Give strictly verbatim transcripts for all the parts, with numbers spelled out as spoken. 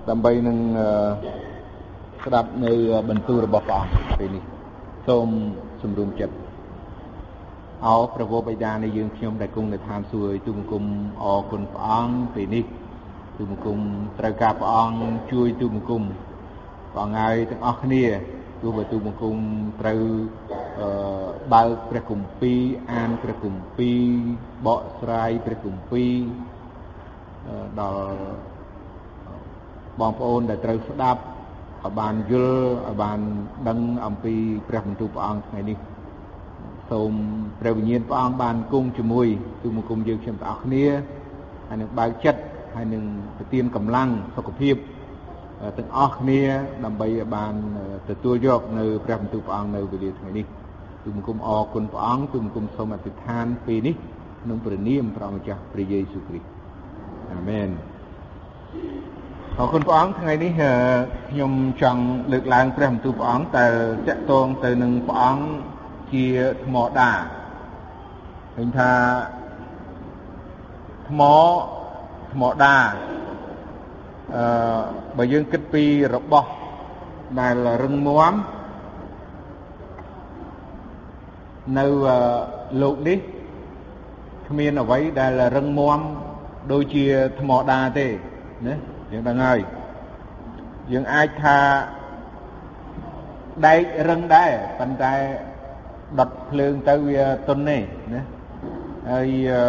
ដើម្បីនឹងស្ដាប់នៅបន្ទូលរបស់ព្រះអង្គពេលនេះសូមសម្រុំចិត្តអោព្រះវរបិតានៃយើងខ្ញុំដែលគង់នៅឋានសួគ៌ទូលបង្គំអរគុណព្រះអង្គពេលនេះទូលបង្គំត្រូវការព្រះអង្គជួយទូលបង្គំព្រះអង្គហើយទាំងអស់គ្នាទោះបើទូលបង្គំត្រូវបើកព្រះគម្ពីរអានព្រះគម្ពីរបកស្រាយព្រះគម្ពីរដល់បងប្អូនដែលត្រូវស្ដាប់ឲ្យបានយល់ឲ្យបានដឹងអំពីព្រះបន្ទូលព្រះអង្គថ្ងៃនេះសូមព្រះវិញ្ញាណព្រះអង្គបានគង់ជាមួយទូលបង្គំយើងខ្ញុំទាំងអស់គ្នាហើយនឹងបើកចិត្តហើយនឹងប្រទានកម្លាំងសុខភាពទាំងអស់គ្នាដើម្បីឲ្យបានទទួលយកនៅព្រះបន្ទូលព្រះអង្គនៅវេលាថ្ងៃនេះទូលបង្គំអរគុណព្រះអង្គទូលបង្គំសូមអធិដ្ឋានពេលនេះក្នុងព្រះនាមព្រះម្ចាស់ព្រះយេស៊ូវគ្រីស្ទអាមែនអរគុណព្រះអង្គថ្ងៃនេះខ្ញុំចង់លើកឡើងព្រះបន្ទូលព្រះអង្គតែតាក់ទងទៅនឹងព្រះអង្គជាថ្មដាឃើញថាថ្មថ្មដាអឺបើយើងគិតពីរបស់ដែលរឹងមាំនៅលោកនេះគ្មានអ្វីដែលរឹងមាំដូចជាថ្មដាទេណាយើងដឹងហើយយើងអាចថាដែករឹងដែរប៉ុន្តែដុតភ្លើងទៅវាទន់ទេណាហើយ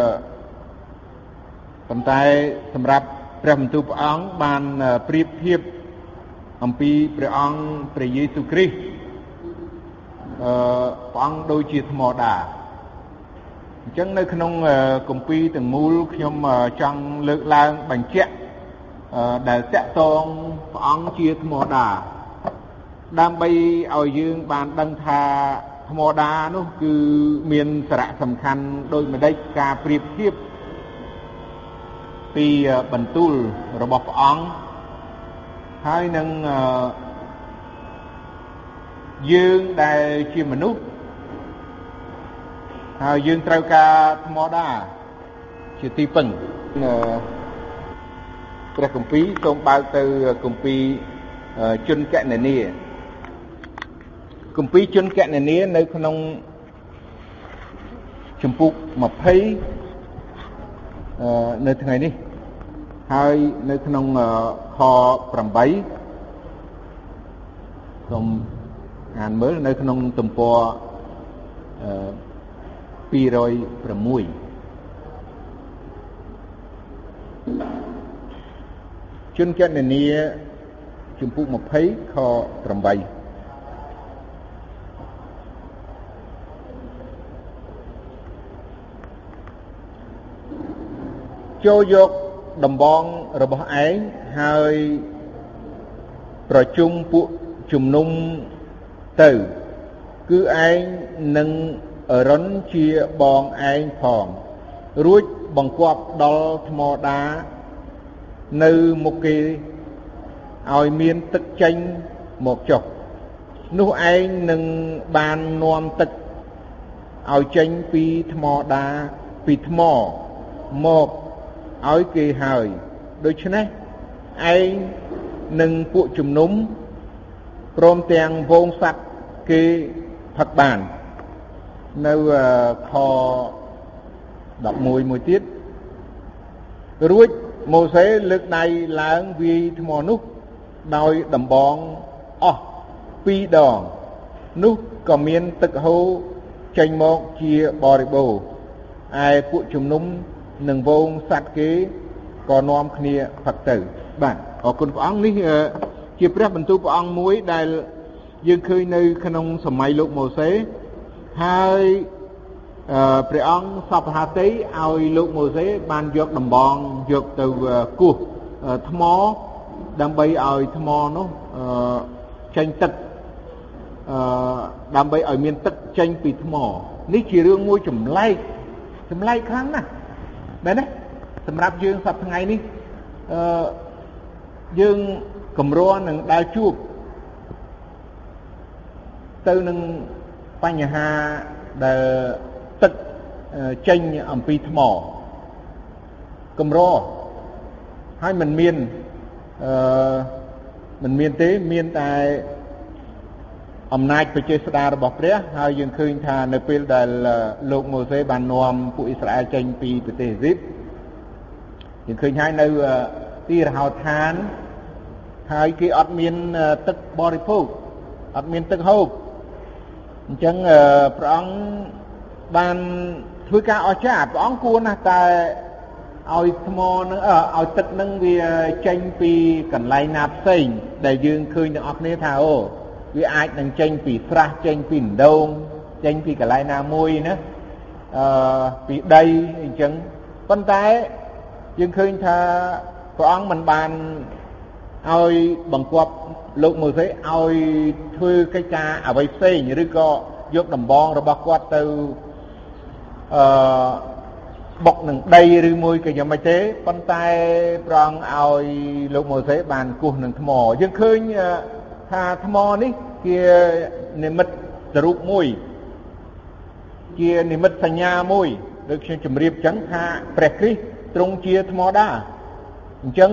ប៉ុន្តែសម្រាប់ព្រះបន្ទូលព្រះអង្គបានប្រៀបធៀបអំពីព្រះអង្គព្រះយេស៊ូវគ្រីស្ទអឺព្រះអង្គដូចជាថ្មដាអញ្ចឹងនៅក្នុងគម្ពីរទាំងមូលខ្ញុំចង់លើកឡើងបញ្ជាក់ដែលតាក់ទងព្រះអង្គជាថ្មដាដើម្បីឲ្យយើងបានដឹងថាថ្មដានោះគឺមានសារៈសំខាន់ដូចម្ដេចការប្រៀបធៀបពីបន្ទូលរបស់ព្រះអង្គហើយនឹងយើងដែលជាមនុស្សហើយយើងត្រូវការថ្មដាជាទីពឹងព្រះគម្ពីរសូមបើកទៅគម្ពីរជនកណនីគម្ពីរជនកណនីនៅក្នុងជំពូកยี่สิบនៅថ្ងៃនេះហើយនៅក្នុងខeightសូមអានមើលនៅក្នុងទំព័រtwo oh sixជនកណនីជំពូកยี่สิบខeightចូលយកដំបងរបស់ឯងហើយប្រជុំពួកជំនុំទៅគឺឯងនឹងរន់ជាបងឯងផងរួចបង្គាប់ដល់ថ្មដានៅមុខគេឲ្យមានទឹកចេញមកចុះនោះឯងនឹងបាននាំទឹកឲ្យចេញពីថ្មដាពីថ្មមកឲ្យគេហើយដូច្នេះឯងនឹងពួកជំនុំព្រមទាំងវងសត្វគេផឹកបាននៅខelevenមួយទៀតរួចម៉ូសេលើកដៃឡើងវាយថ្មនោះដោយដំបងអស់ពីរដងនោះក៏មានទឹកហូរចេញមកជាបរិបូរណ៍ឯពួកជំនុំនឹងវងសត្វគេក៏នាំគ្នាផឹកទៅបាទអរគុណព្រះអង្គនេះជាព្រះបន្ទូលព្រះអង្គមួយដែលយើងឃើញនៅក្នុងសម័យលោកម៉ូសេហើយព្រះអង្គសពហត្ថីឲ្យលោកម៉ូសេបានយកដំបងយកទៅគោះថ្មដើម្បីឲ្យថ្មនោះចេញទឹកដើម្បីឲ្យមានទឹកចេញពីថ្មនេះជារឿងមួយចម្លែកចម្លែកខ្លាំងណាស់មែនទេសម្រាប់យើងសប្តាហ៍ថ្ងៃនេះអឺយើងកម្រនឹងដើរជួបទៅនឹងបញ្ហាដែលទឹកចេញអំពីថ្មកម្រហើយមិនមានអឺមិនមានទេមានតែអំណាចប្រជាស្ដាររបស់ព្រះហើយយើងឃើញថានៅពេលដែលលោកម៉ូសេបាននាំពួកអ៊ីស្រាអែលចេញពីប្រទេសអេស៊ីបយើងឃើញហើយនៅទីរហោឋានហើយគេអត់មានទឹកបរិភោគអត់មានទឹកហូបអញ្ចឹងព្រះអង្គបានធ្វើការអស្ចារ្យព្រះអង្គគួរណាស់តែឲ្យថ្មនឹងឲ្យទឹកនឹងវាចេញពីកន្លែងណាផ្សេងដែលយើងឃើញទាំងអស់គ្នាថាអូវាអាចនឹងចេញពីស្រះចេញពីដូងចេញពីកន្លែងណាមួយណាអឺពីដីអញ្ចឹងប៉ុន្តែយើងឃើញថាព្រះអង្គមិនបានឲ្យបង្គាប់លោកម៉ូសេឲ្យធ្វើកិច្ចការអ្វីផ្សេងឬក៏យកដំបងរបស់គាត់ទៅអឺបុកនឹងដីឬមួយក៏យ៉ាងម៉េចទេប៉ុន្តែព្រះអង្គឲ្យលោកម៉ូសេបានគោះនឹងថ្មយើងឃើញថាថ្មនេះជានិមិត្តរូបមួយជានិមិត្តសញ្ញាមួយដូចខ្ញុំជម្រាបចឹងថាព្រះគ្រីស្ទទ្រង់ជាថ្មដាអញ្ចឹង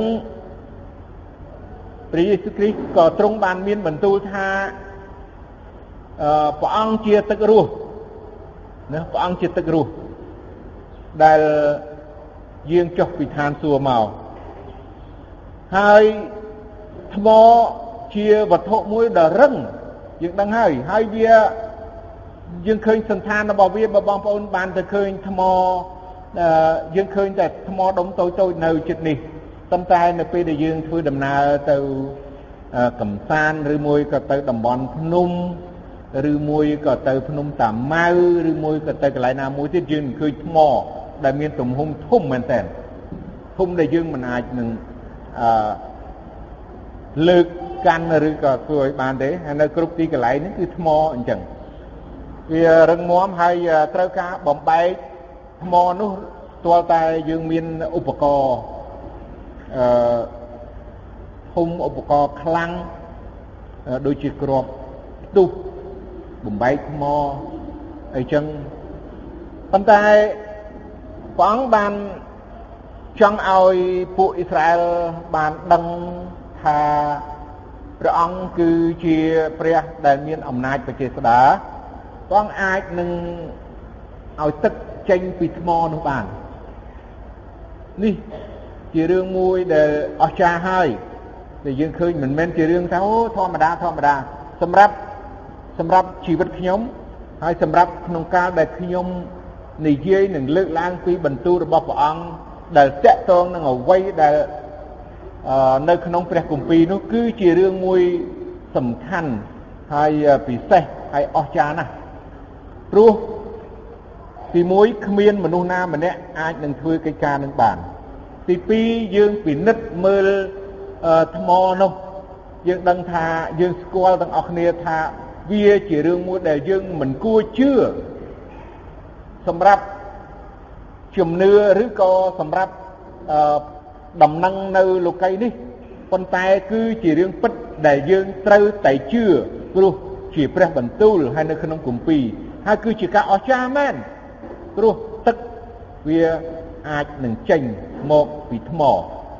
ព្រះយេស៊ូវគ្រីស្ទក៏ទ្រង់បានមានបន្ទូលថាអឺព្រះអង្គជាទឹករស់ណាព្រះអង្គជាទឹករស់ដែលយាងចុះពីឋានសួគ៌មកហើយថ្មជាវត្ថុមួយដ៏រឹងយើងដឹងហើយហើយវាយើងឃើញសន្តានរបស់វាបើបងប្អូនបានទៅឃើញថ្មយើងឃើញតែថ្មដុំតូចតូចនៅជិតនេះប៉ុន្តែនៅពេលដែលយើងធ្វើដំណើរទៅកំសាន្តឬមួយក៏ទៅតំបន់ភ្នំឬមួយក៏ទៅភ្នំតាម៉ៅឬមួយក៏ទៅកន្លែងណាមួយទៀតយើងឃើញថ្មដែលមានទំហំធំមែនតើធំដែលយើងមិនអាចនឹងអឺលើកកាន់ឬក៏ធ្វើឲ្យបានទេហើយនៅគ្រប់ទីកន្លែងនេះគឺថ្មអញ្ចឹងវារឹងមាំហើយត្រូវការបំបែកថ្មនោះស្ទាល់តែយើងមានឧបករណ៍អឺធំឧបករណ៍ខ្លាំងដូចជាគ្រាប់ផ្ទុះបំបែកថ្មអីចឹងប៉ុន្តែព្រះអង្គបានចង់ឲ្យពួកអ៊ីស្រាអែលបានដឹងថាព្រះអង្គគឺជាព្រះដែលមានអំណាចប្រជាស្ដារព្រះអង្គអាចនឹងឲ្យទឹកចេញពីថ្មនោះបាននេះជារឿងមួយដែលអស្ចារ្យហើយដែលយើងឃើញមិនមែនជារឿងថាអូធម្មតាធម្មតាសម្រាប់សម្រាប់ជីវិតខ្ញុំហើយសម្រាប់ក្នុងកាលដែលខ្ញុំនិយាយនឹងលើកឡើងពីបន្ទូលរបស់ព្រះអង្គដែលតាក់ទងនឹងអ្វីដែលនៅក្នុងព្រះគម្ពីរនោះគឺជារឿងមួយសំខាន់ហើយពិសេសហើយអស្ចារ្យណាស់ព្រោះទីមួយគ្មានមនុស្សណាម្នាក់អាចនឹងធ្វើកិច្ចការនឹងបានទីពីរយើងពិនិត្យមើលថ្មនោះយើងដឹងថាយើងស្គាល់ទាំងអស់គ្នាថាវាជារឿងមួយដែលយើងមិនគួរជឿសម្រាប់ជំនឿឬក៏សម្រាប់ដំណឹងនៅលោកីយ៍នេះប៉ុន្តែគឺជារឿងពិតដែលយើងត្រូវតែជឿព្រោះជាព្រះបន្ទូលហើយនៅក្នុងគម្ពីរហើយគឺជាការអស្ចារ្យមែនព្រោះទឹកវាអាចនឹងចេញមកពីថ្ម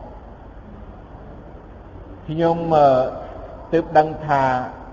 ខ្ញុំទើបដឹងថា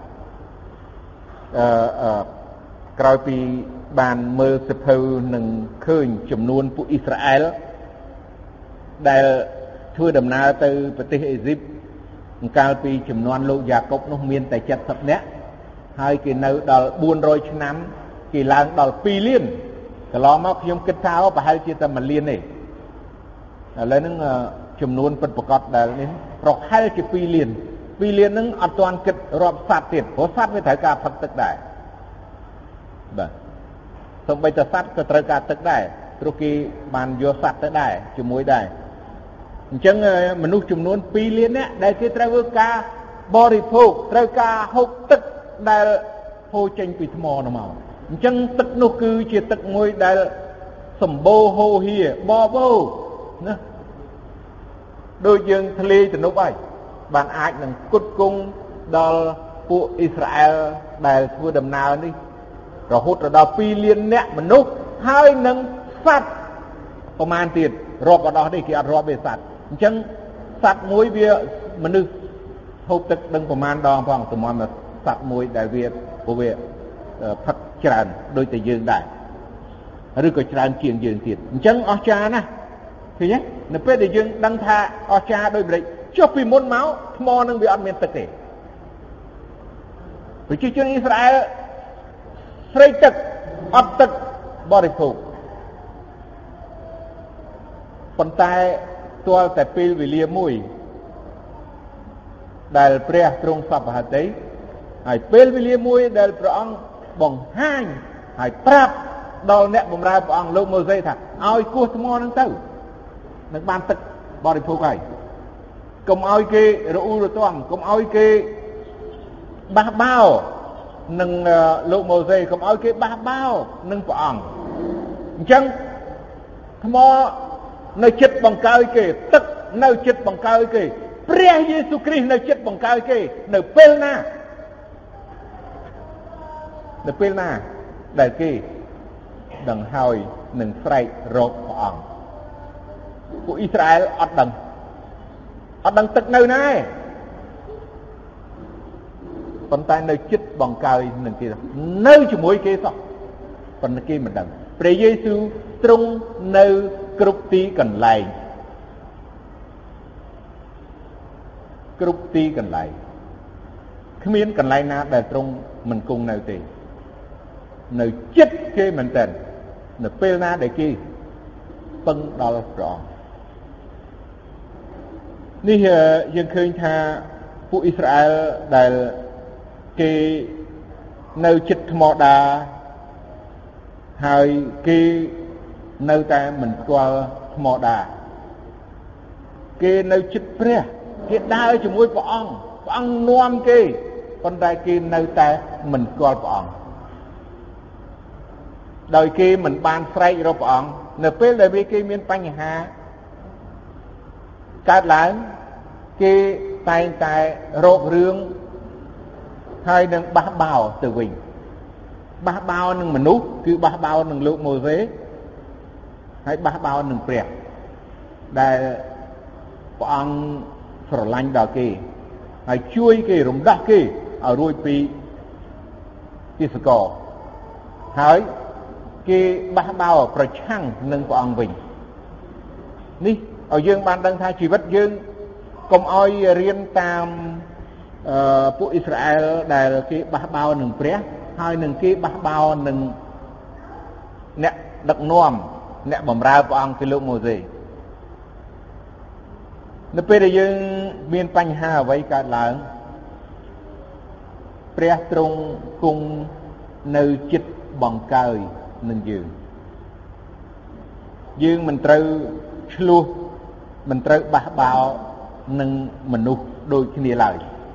អឺក្រោយពីបានមើលសភៅនឹងឃើញចំនួនពួកអ៊ីស្រាអែលដែលធ្វើដំណើរទៅប្រទេសអេស៊ីបកាលពីចំនួនលោកយ៉ាកុបនោះមានតែเจ็ดสิบនាក់ហើយគេនៅដល់បួនរយឆ្នាំគេឡើងដល់ពីរលានកន្លងមកខ្ញុំគិតថាប្រហែលជាតែមួយលានទេឥឡូវហ្នឹងចំនួនពិតប្រាកដដែលនេះប្រហែលជាពីរលានពីរលានហ្នឹងអត់ទាន់គិតរាប់សត្វទៀតព្រោះសត្វវាត្រូវការផឹកទឹកដែរបាទសូម្បីតែសត្វក៏ត្រូវការទឹកដែរព្រោះគេបានយកសត្វទៅដែរជាមួយដែរអញ្ចឹងមនុស្សចំនួនពីរលាននាក់ដែលគេត្រូវធ្វើការបរិភោគត្រូវការហូបទឹកដែលហូរចេញពីថ្មនោះមកអញ្ចឹងទឹកនោះគឺជាទឹកមួយដែលសម្បូរហូរហៀបបោណាដូចយើងធ្លាយទំនប់ហើយបានអាចនឹងផ្គត់ផ្គង់ដល់ពួកអ៊ីស្រាអែលដែលធ្វើដំណើរនេះរហូតដល់ពីរលាននាក់មនុស្សហើយនឹងសត្វប្រមាណទៀតរាប់អត់អស់ទេគេអត់រាប់ទេសត្វអញ្ចឹងសត្វមួយវាមនុស្សហូបទឹកដឹងប្រមាណដងផងសម្រាប់សត្វមួយដែលវាព្រោះវាផឹកច្រើនដូចតែយើងដែរឬក៏ច្រើនជាងយើងទៀតអញ្ចឹងអស្ចារ្យណាស់ឃើញទេនៅពេលដែលយើងដឹងថាអស្ចារ្យដូចម្ដេចចុះពីមុនមកថ្មនឹងវាអត់មានទឹកទេប្រជាជនអ៊ីស្រាអែលស្រេកទឹកអត់ទឹកបរិភោគប៉ុន្តែទាល់តែពេលវេលាមួយដែលព្រះទ្រង់សពហត្ថីហើយពេលវេលាមួយដែលព្រះអង្គបង្ហាញហើយប្រាប់ដល់អ្នកបម្រើព្រះអង្គលោកម៉ូសេថាឲ្យគោះថ្មហ្នឹងទៅនឹងបានទឹកបរិភោគហើយកុំឲ្យគេរអ៊ូរទាំកុំឲ្យគេបះបោនឹងលោកម៉ូសេកុំឲ្យគេបះបោនឹងព្រះអង្គអញ្ចឹងថ្មនៅចិត្តបង្កើយគេទឹកនៅចិត្តបង្កើយគេព្រះយេស៊ូវគ្រីស្ទនៅចិត្តបង្កើយគេនៅពេលណានៅពេលណាដែលគេដឹងហើយនឹងស្រែករកព្រះអង្គពួកអ៊ីស្រាអែលអត់ដឹងអត់ដឹងទឹកនៅណាទេប៉ុន្តែនៅចិត្តបង្កើយនឹងគេនៅជាមួយគេសោះប៉ុន្តែគេមិនដឹងព្រះយេស៊ូវទ្រង់នៅគ្រប់ទីកន្លែងគ្រប់ទីកន្លែងគ្មានកន្លែងណាដែលទ្រង់មិនគង់នៅទេនៅចិត្តគេមែនតើនៅពេលណាដែលគេពឹងដល់ព្រះអង្គនេះយើងឃើញថាពួកអ៊ីស្រាអែលដែលគេនៅចិត្តថ្មដាហើយគេនៅតែមិនស្គាល់ថ្មដាគេនៅចិត្តព្រះគេដើរជាមួយព្រះអង្គព្រះអង្គនាំគេប៉ុន្តែគេនៅតែមិនស្គាល់ព្រះអង្គដោយគេមិនបានស្រែករកព្រះអង្គនៅពេលដែលវាគេមានបញ្ហាកើតឡើងគេតែងតែរករឿងហើយនឹងបះបោទៅវិញបះបោនឹងមនុស្សគឺបះបោនឹងលោកម៉ូសេហើយបះបោនឹងព្រះដែលព្រះអង្គស្រឡាញ់ដល់គេហើយជួយគេរំដោះគេឲ្យរួចពីទាសករហើយគេបះបោប្រឆាំងនឹងព្រះអង្គវិញនេះឲ្យយើងបានដឹងថាជីវិតយើងកុំឲ្យរៀនតាមអឺពួកអ៊ីស្រាអែលដែលគេបះបោនឹងព្រះហើយនឹងគេបះបោនឹងអ្នកដឹកនាំអ្នកបម្រើព្រះអង្គគឺលោកម៉ូសេនៅពេលដែលយើងមានបញ្ហាអ្វីកើតឡើងព្រះទ្រង់គង់នៅចិត្តបង្កើយនឹងយើងយើងមិនត្រូវឆ្លោះមិនត្រូវបះបោនឹងមនុស្សដូចគ្នាឡើយ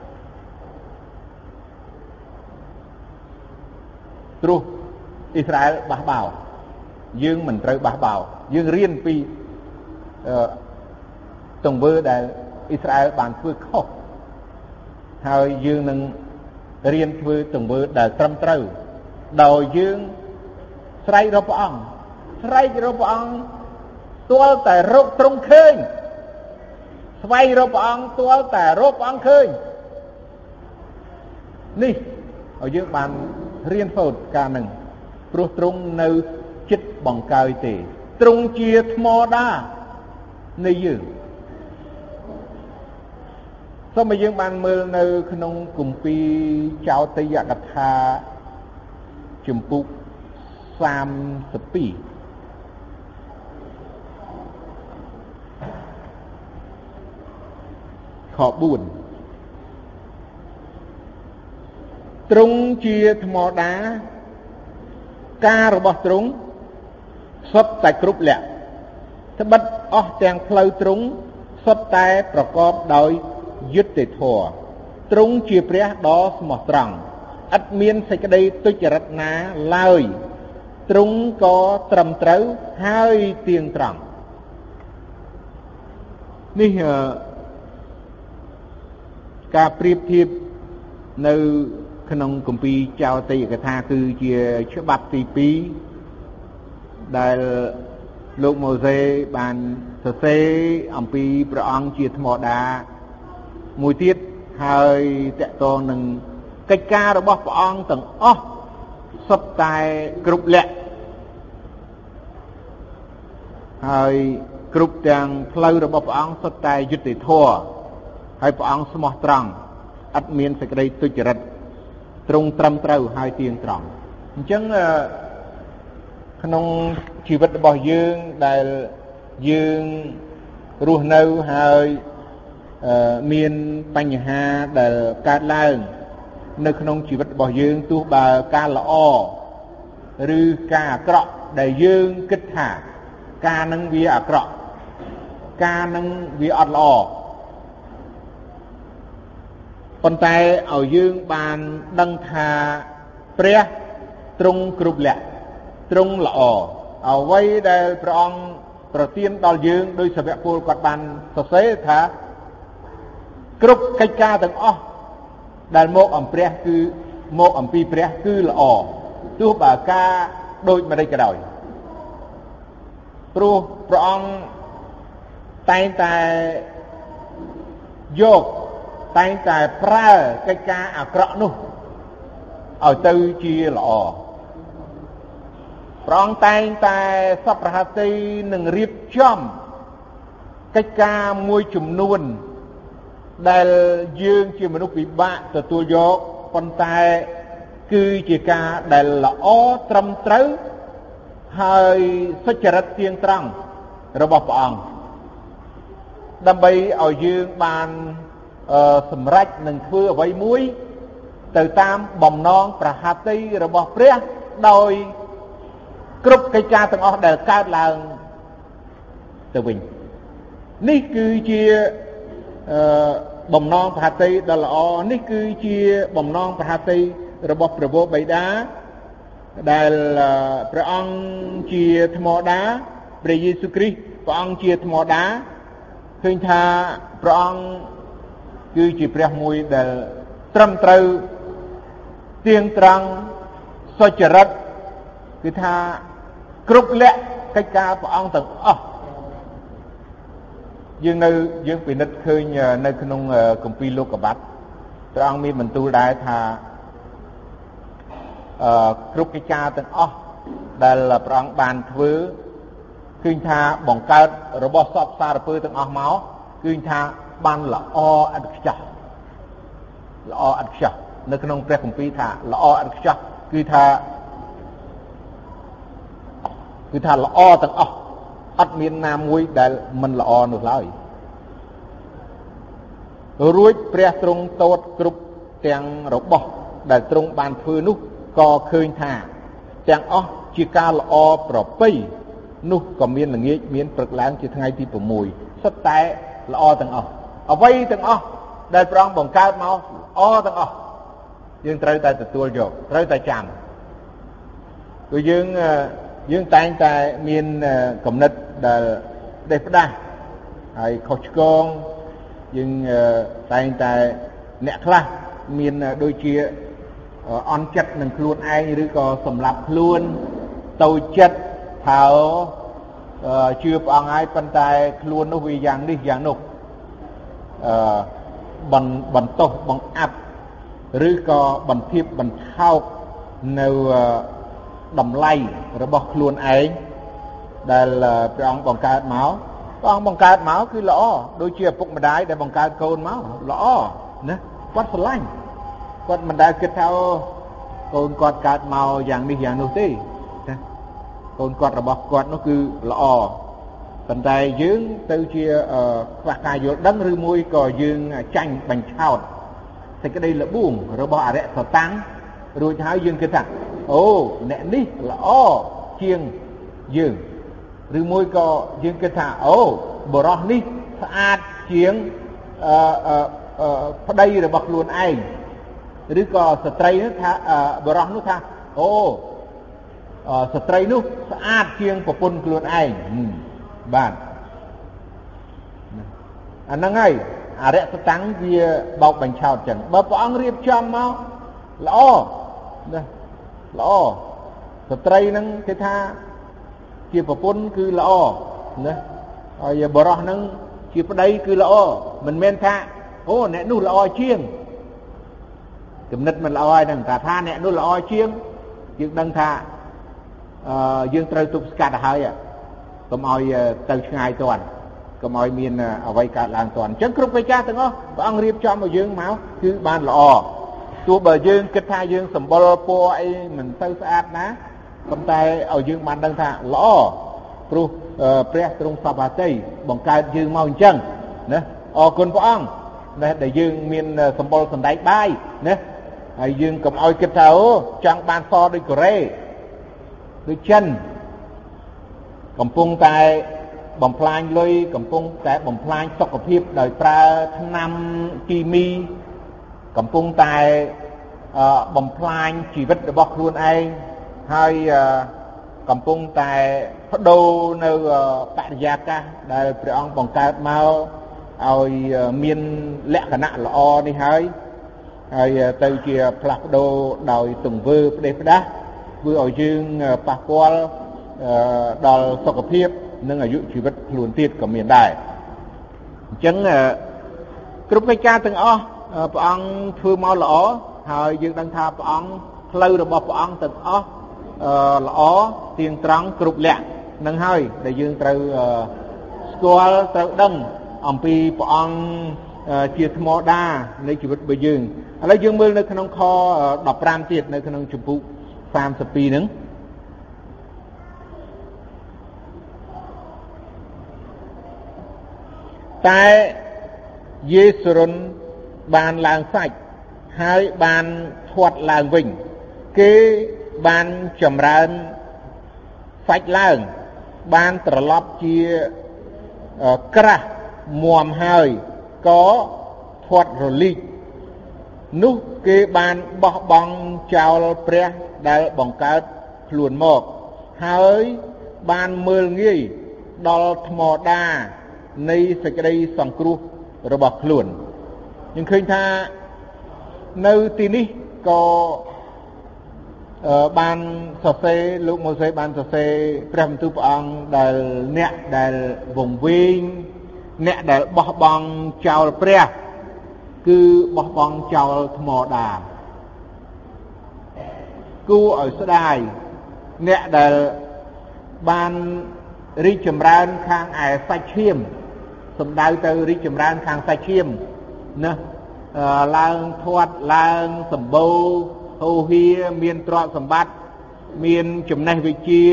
ព្រោះអ៊ីស្រាអែលបះបោយើងមិនត្រូវបះបោយើងរៀនពីអឺទង្វើដែលអ៊ីស្រាអែលបានធ្វើខុសហើយយើងនឹងរៀនធ្វើទង្វើដែលត្រឹមត្រូវដោយយើងស្រែករកព្រះអង្គស្រែករកព្រះអង្គទាល់តែរកទ្រង់ឃើញស្វែងរកព្រះអង្គទាល់តែរកព្រះអង្គឃើញនេះឲ្យយើងបានរៀនសូត្រការនឹងព្រោះទ្រង់នៅចិត្តបង្កើយទេទ្រង់ជាថ្មដានៃយើងសូមឲ្យយើងបានមើលនៅក្នុងគម្ពីរចោទយកថាជំពូកសាមសិបពីរខបួនទ្រង់ជាថ្មដាការរបស់ទ្រង់សុទ្ធតែគ្រប់លក្ខត្បិតអស់ទាំងផ្លូវទ្រង់សុទ្ធតែប្រកបដោយយុត្តិធម៌ទ្រង់ជាព្រះដ៏ស្មោះត្រង់ឥតមានសេចក្តីទុច្ចរិតណាឡើយទ្រង់ក៏ត្រឹមត្រូវហើយទៀងត្រង់នេះការប្រៀបធៀបនៅក្នុងគម្ពីរចោទយកថាគឺជាច្បាប់ទីពីរដែលលោកម៉ូសេបានសរសេរអំពីព្រះអង្គជាថ្មដាមួយទៀតហើយតកតងនឹងកិច្ចការរបស់ព្រះអង្គទាំងអស់សុទ្ធតែគ្រប់លក្ខហើយគ្រប់ទាំងផ្លូវរបស់ព្រះអង្គសុទ្ធតែយុត្តិធម៌ហើយព្រះអង្គស្មោះត្រង់អត់មានសេចក្តីទុច្ចរិតត្រង់ត្រឹមត្រូវហើយទៀងត្រង់អញ្ចឹងក្នុងជីវិតរបស់យើងដែលយើងរស់នៅហើយមានបញ្ហាដែលកើតឡើងនៅក្នុងជីវិតរបស់យើងទោះបើការល្អឬការអាក្រក់ដែលយើងគិតថាការនឹងវាអាក្រក់ការនឹងវាអត់ល្អប៉ុន្តែឲ្យយើងបានដឹងថាព្រះទ្រង់គ្រប់លក្ខទ្រង់ល្អអ្វីដែលព្រះអង្គប្រទានដល់យើងដោយសាវកពលគាត់បានសរសេរថាគ្រប់កិច្ចការទាំងអស់ដែលមកអំព្រះគឺមកអំពីព្រះគឺល្អទោះបើការដូចម្តេចក៏ដោយព្រោះព្រះអង្គតែងតែយកតែងតែប្រើកិច្ចការអាក្រក់នោះឲ្យទៅជាល្អព្រះអង្គតែងតែសប្បុរហតីនឹងរៀបចំកិច្ចការមួយចំនួនដែលយើងជាមនុស្សពិបាកទទួលយកប៉ុន្តែគឺជាការដែលល្អត្រឹមត្រូវហើយសុចរិតទៀងត្រង់របស់ព្រះអង្គដើម្បីឲ្យយើងបានសម្រេចនឹងធ្វើអ្វីមួយទៅតាមបំណងប្រហត្ថីរបស់ព្រះដោយគ្រប់កិច្ចការទាំងអស់ដែលកើតឡើងទៅវិញនេះគឺជាអឺបំណងប្រហត្ថីដ៏ល្អនេះគឺជាបំណងប្រហត្ថីរបស់ព្រះវរបិតាដែលព្រះអង្គជាថ្មដាព្រះយេស៊ូវគ្រីស្ទព្រះអង្គជាថ្មដាឃើញថាព្រះអង្គគឺជាព្រះមួយដែលត្រឹមត្រូវទៀងត្រង់សុចរិតគឺថាគ្រប់លក្ខកិច្ចការព្រះអង្គទាំងអស់យើងនៅយើងពិនិត្យឃើញនៅក្នុងគម្ពីរលោកុបាទព្រះអង្គមានបន្ទូលដែរថាអឺគ្រប់កិច្ចការទាំងអស់ដែលព្រះអង្គបានធ្វើឃើញថាបង្កើតរបស់សពសារពើទាំងអស់មកឃើញថាបានល្អឥតខ្ចោះល្អឥតខ្ចោះនៅក្នុងព្រះគម្ពីរថាល្អឥតខ្ចោះគឺថាគឺថាល្អទាំងអស់អត់មានណាមួយដែលមិនល្អនោះឡើយរួចព្រះទ្រង់តូតគ្រប់ទាំងរបស់ដែលទ្រង់បានធ្វើនោះក៏ឃើញថាទាំងអស់ជាការល្អប្រពៃនោះក៏មានល្ងាចមានព្រឹកឡើងជាថ្ងៃទី6សុទ្ធតែល្អទាំងអស់អ្វីទាំងអស់ដែលព្រះអង្គបង្កើតមកល្អទាំងអស់យើងត្រូវតែទទួលយកត្រូវតែចាំគឺយើងយើងតែងតែមានគំនិតដែលដេះផ្ដាស់ហើយខុសឆ្គងយើងតែងតែអ្នកខ្លះមានដូចជាអន់ចិត្តនឹងខ្លួនឯងឬក៏សម្លាប់ខ្លួនតូចចិត្តថាជឿព្រះអង្គហើយប៉ុន្តែខ្លួននោះវាយ៉ាងនេះយ៉ាងនោះអឺបន្ទោសបង្អាប់ឬក៏បន្ទាបបន្ថោកនៅតម្លៃរបស់ខ្លួនឯងដែលព្រះអង្គបង្កើតមកព្រះអង្គបង្កើតមកគឺល្អដូចជាឪពុកម្ដាយដែលបង្កើតកូនមកល្អណាគាត់ស្រឡាញ់គាត់មិនដែលគិតថាកូនគាត់កើតមកយ៉ាងនេះយ៉ាងនោះទេណាកូនគាត់របស់គាត់នោះគឺល្អប៉ុន្តែយើងទៅជាខ្វះការយល់ដឹងឬមួយក៏យើងចាញ់បញ្ឆោតសេចក្តីល្បួងរបស់អរិយសតាំងរួចហើយយើងគិតថាអូអ្នកនេះល្អជាងយើងឬមួយក៏យើងគិតថាអូបុរសនេះស្អាតជាងអឺប្តីរបស់ខ្លួនឯងឬក៏ស្ត្រីនោះថាបុរសនោះថាអូស្ត្រីនោះស្អាតជាងប្រពន្ធខ្លួនឯងបាទអាហ្នឹងហើយអរិយសតាំងវាបោកបញ្ឆោតចឹងបើព្រះអង្គរៀបចំមកល្អណាល្អស្ត្រីហ្នឹងគេថាជាប្រពន្ធគឺល្អណាហើយបុរសហ្នឹងជាប្តីគឺល្អមិនមែនថាអូអ្នកនោះល្អជាងគំនិតមិនល្អហើយហ្នឹងតែថាអ្នកនោះល្អជាងយើងដឹងថាអឺយើងត្រូវទប់ស្កាត់ទៅហើយកុំឲ្យទៅឆ្ងាយទាន់កុំឲ្យមានអ្វីកើតឡើងទាន់អញ្ចឹងគ្រប់កិច្ចការទាំងអស់ព្រះអង្គរៀបចំឲ្យយើងមកគឺបានល្អទោះបើយើងគិតថាយើងសម្បុរពណ៌អីមិនទៅស្អាតណាប៉ុន្តែឲ្យយើងបានដឹងថាល្អព្រោះព្រះទ្រង់សព្វតីបង្កើតយើងមកអញ្ចឹងណាអរគុណព្រះអង្គណាដែលយើងមានសម្បុរសណ្ដែកបាយណាហើយយើងកុំឲ្យគិតថាអូចង់បានសដូចកូរ៉េដូចចិនកំពុងតែបំផ្លាញលុយកំពុងតែបំផ្លាញសុខភាពដោយប្រើថ្នាំគីមីកំពុងតែបំផ្លាញជីវិតរបស់ខ្លួនឯងហើយកំពុងតែបដូរនៅបរិយាកាសដែលព្រះអង្គបង្កើតមកឲ្យមានលក្ខណៈល្អនេះហើយហើយទៅជាផ្លាស់ប្ដូរដោយទង្វើផ្ដេសផ្ដាសធ្វើឲ្យយើងប៉ះពាល់ដល់សុខភាពនិងអាយុជីវិតខ្លួនទៀតក៏មានដែរអញ្ចឹងគ្រប់កិច្ចការទាំងអស់ព្រះអង្គធ្វើមកល្អហើយយើងដឹងថាព្រះអង្គផ្លូវរបស់ព្រះអង្គទាំងអស់ល្អទៀងត្រង់គ្រប់លក្ខនឹងហើយដែលយើងត្រូវស្គាល់ត្រូវដឹងអំពីព្រះអង្គជាធម្មតានៃជីវិតរបស់យើងឥឡូវយើងមើលនៅក្នុងខដប់ប្រាំទៀតនៅក្នុងជំពូកសាមសិបពីរហ្នឹងតែយេស៊ូរុនបានឡើងសាច់ហើយបានធាត់ឡើងវិញគេបានចម្រើនសាច់ឡើងបានត្រឡប់ជាក្រាស់មាំហើយក៏ធាត់រលីកនោះគេបានបោះបង់ចោលព្រះដែលបង្កើតខ្លួនមកហើយបានមើលងាយដល់ថ្មដានៃសេចក្តីសង្គ្រោះរបស់ខ្លួនយើងឃើញថានៅទីនេះក៏បានសរសេរលោកម៉ូសេបានសរសេរព្រះបន្ទូលព្រះអង្គដែលអ្នកដែលវង្វេងអ្នកដែលបោះបង់ចោលព្រះគឺបោះបង់ចោលថ្មដាគួរឲ្យស្ដាយអ្នកដែលបានរីកចម្រើនខាងឯសាច់ឈាមសំដៅទៅរីកចម្រើនខាងសាច់ឈាមណាឡើងធាត់ឡើងសម្បូរហូហៀមានទ្រព្យសម្បត្តិមានចំណេះវិជ្ជា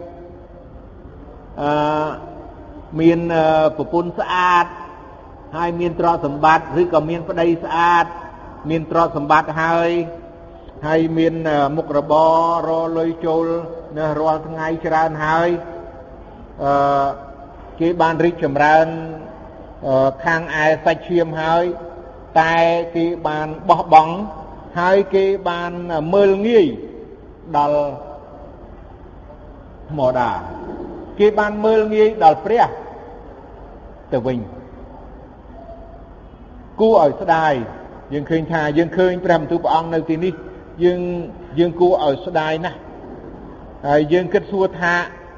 អឺមានប្រពន្ធស្អាតហើយមានទ្រព្យសម្បត្តិឬក៏មានប្តីស្អាតមានទ្រព្យសម្បត្តិហើយហើយមានមុខរបររលុយចូលនៅរាល់ថ្ងៃច្រើនហើយអឺគេបានរីកចម្រើនខាងឯសាច់ឈាមហើយតែគេបានបោះបង់ហើយគេបានមើលងាយដល់ធម្មតាគេបានមើលងាយដល់ព្រះទៅវិញគួរឲ្យស្ដាយយើងឃើញថាយើងឃើញព្រះបន្ទូលព្រះអង្គនៅទីនេះយើងយើងគួរឲ្យស្ដាយណាស់ហើយយើងគិតសួរថា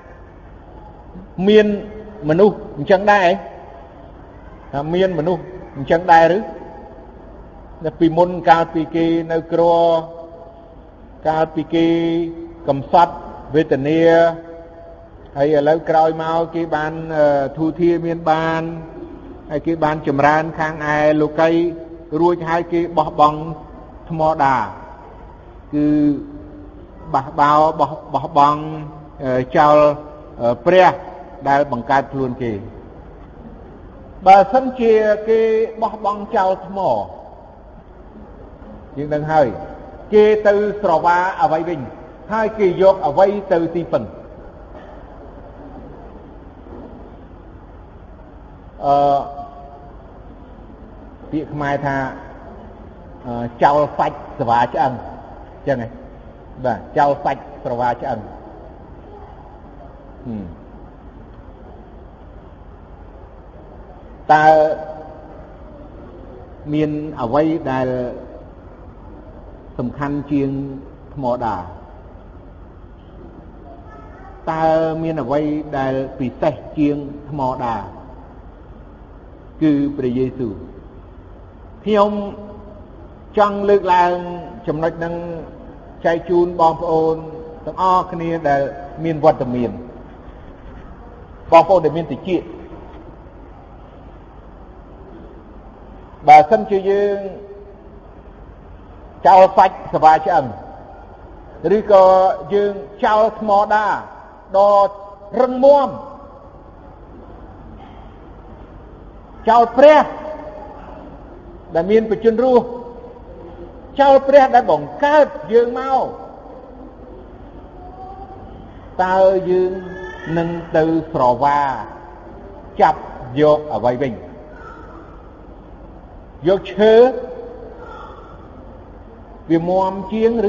មានមនុស្សអញ្ចឹងដែរថាមានមនុស្សអញ្ចឹងដែរឬតែពីមុនកាលពីគេនៅក្រកាលពីគេកំសត់វេទនាហើយឥឡូវក្រោយមកគេបានធូធាមានបានហើយគេបានចម្រើនខាងឯលោកីរួចហើយគេបោះបង់ថ្មដាគឺបះបោបោះបោះបង់ចោលព្រះដែលបង្កើតខ្លួនគេបើសិនជាគេបោះបង់ចោលថ្មយើងដឹងហើយគេទៅស្រវាអ្វីវិញហើយគេយកអ្វីទៅទីពឹងអឺពាក្យខ្មែរថាចោលសាច់ស្រវាឆ្អឹងអញ្ចឹងហ៎បាទចោលសាច់ស្រវាឆ្អឹងតើមានអ្វីដែលសំខាន់ជាងថ្មដាតើមានអ្វីដែលពិសេសជាងថ្មដាគឺព្រះយេស៊ូវខ្ញុំចង់លើកឡើងចំណុចនឹងចែកជូនបងប្អូនទាំងអស់គ្នាដែលមានវត្តមានបងប្អូនដែលមានតិចបើសិនជាយើងចោលសាច់សវាឆ្អឹងឬក៏យើងចោលថ្មដាដ៏រឹងមាំចោលព្រះដែលមានបច្ចុប្បន្នរស់ចោលព្រះដែលបង្កើតយើងមកតើយើងនឹងទៅស្រវាចាប់យកអ្វីវិញយកឈើវាមាំជាងឬ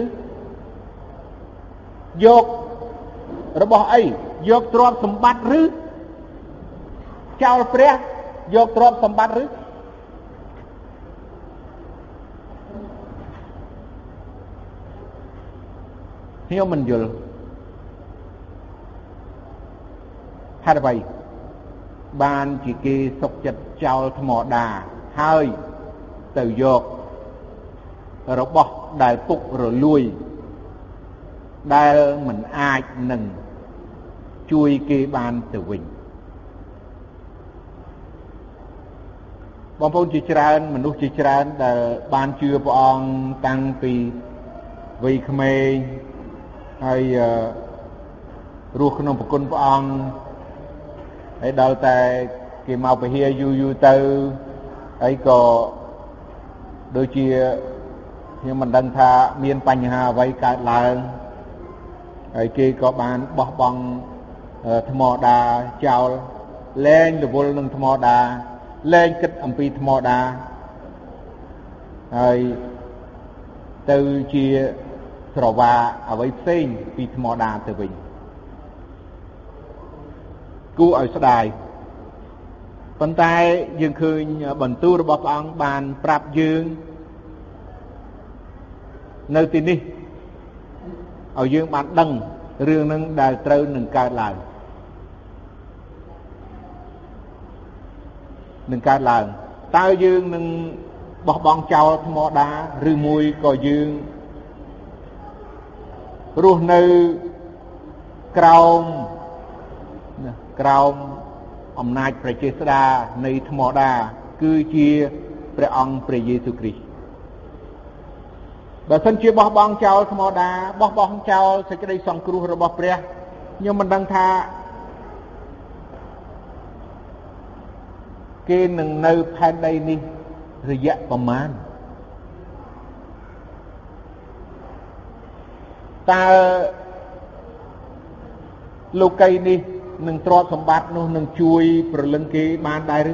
យករបស់អីយកទ្រព្យសម្បត្តិឬចោលព្រះយកទ្រព្យសម្បត្តិឬខ្ញុំមិនយល់ហេតុអ្វីបានជាគេសុខចិត្តចោលថ្មដាហើយទៅយករបស់ដែលពុករលួយដែលមិនអាចនឹងជួយគេបានទៅវិញបងប្អូនជាច្រើនមនុស្សជាច្រើនដែលបានជឿព្រះអង្គតាំងពីវ័យក្មេងហើយរស់ក្នុងប្រគុណព្រះអង្គហើយដល់តែគេមកពហិយយូរយូរទៅហើយក៏ដូចជាខ្ញុំមិនដឹងថាមានបញ្ហាអ្វីកើតឡើងហើយគេក៏បានបោះបង់ថ្មដាចោលលែងរវល់នឹងថ្មដាលែងគិតអំពីថ្មដាហើយទៅជាស្រវាអ្វីផ្សេងពីថ្មដាទៅវិញគួរឲ្យស្ដាយប៉ុន្តែយើងឃើញបន្ទូលរបស់ព្រះអង្គបានប្រាប់យើងនៅទីនេះឲ្យយើងបានដឹងរឿងនឹងដែលត្រូវនឹងកើតឡើងនឹងកើតឡើងតើយើងនឹងបោះបង់ចោលថ្មដាឬមួយក៏យើងរស់នៅក្រោមក្រោមអំណាចព្រះចេស្តានៃថ្មដាគឺជាព្រះអង្គព្រះយេស៊ូវគ្រីស្ទបើសិនជាបោះបង់ចោលថ្មដាបោះបង់ចោលសេចក្តីសង្គ្រោះរបស់ព្រះខ្ញុំមិនដឹងថាគេនឹងនៅផែនដីនេះរយៈប្រមាណតើលោកីនេះនឹងទ្រព្យសម្បត្តិនោះនឹងជួយប្រលឹងគេបានដែរឬ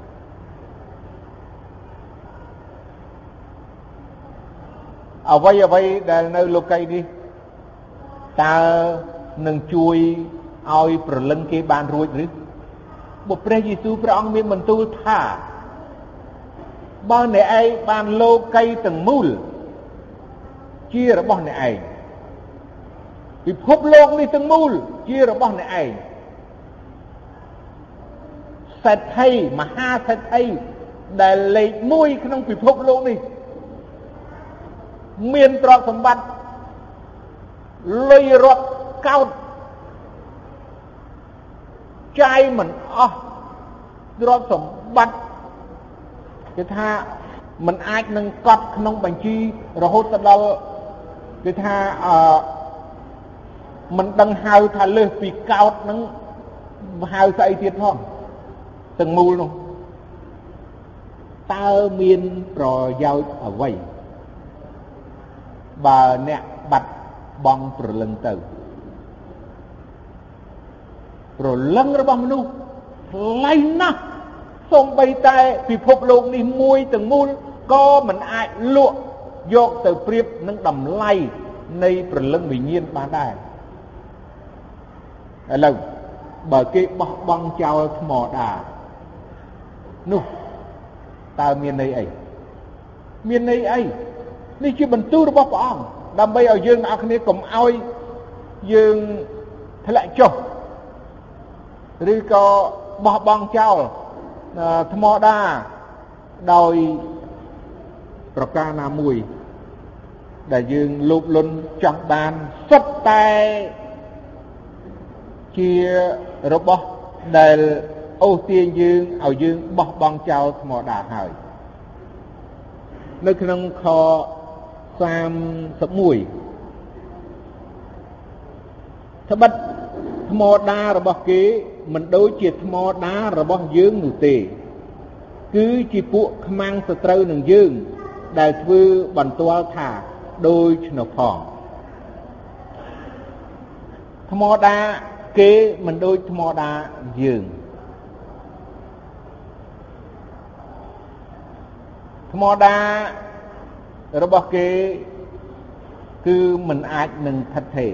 អ្វីអ្វីដែលនៅលោកីនេះតើនឹងជួយឲ្យប្រលឹងគេបានរួចឬបើព្រះយេស៊ូវព្រះអង្គមានបន្ទូលថាបើអ្នកឯងបានលោកីទាំងមូលជារបស់អ្នកឯងពិភពលោកនេះទាំងមូលជារបស់អ្នកឯងសេដ្ឋីមហាសេដ្ឋីដែលលេខមួយក្នុងពិភពលោកនេះមានទ្រព្យសម្បត្តិលុយរាប់កោតចាយមិនអស់ទ្រព្យសម្បត្តិគេថាមិនអាចនឹងកត់ក្នុងបញ្ជីរហូតដល់គេថាអឺមិនដឹងហៅថាលើសពីកោតនឹងហៅស្អីទៀតផងទាំងមូលនោះតើមានប្រយោជន៍អ្វីបើអ្នកបាត់បង់ព្រលឹងទៅព្រលឹងរបស់មនុស្សថ្លៃណាស់សូម្បីតែពិភពលោកនេះមួយទាំងមូលក៏មិនអាចលក់យកទៅប្រៀបនឹងតម្លៃនៃព្រលឹងវិញ្ញាណបានដែរឥឡូវបើគេបោះបង់ចោលថ្មដានោះតើមានន័យអីមានន័យអីនេះជាបន្ទូលរបស់ព្រះអង្គដើម្បីឲ្យយើងអ្នកគ្នាកុំឲ្យយើងធ្លាក់ចុះឬក៏បោះបង់ចោលថ្មដាដោយប្រការណាមួយដែលយើងលោភលន់ចង់បានសុទ្ធតែជារបស់ដែលអូសទាញយើងឲ្យយើងបោះបង់ចោលធម្មតាហើយនៅក្នុងខសាមសិបមួយត្បិតធម្មតារបស់គេមិនដូចជាធម្មតារបស់យើងនោះទេគឺជាពួកខ្មាំងសត្រូវនឹងយើងដែលធ្វើបន្ទាល់ថាដូចនោះផងធម្មតាគេមិនដូចធម្មតាយើងធម្មតារបស់គេគឺមិនអាចនឹងថិតថេរ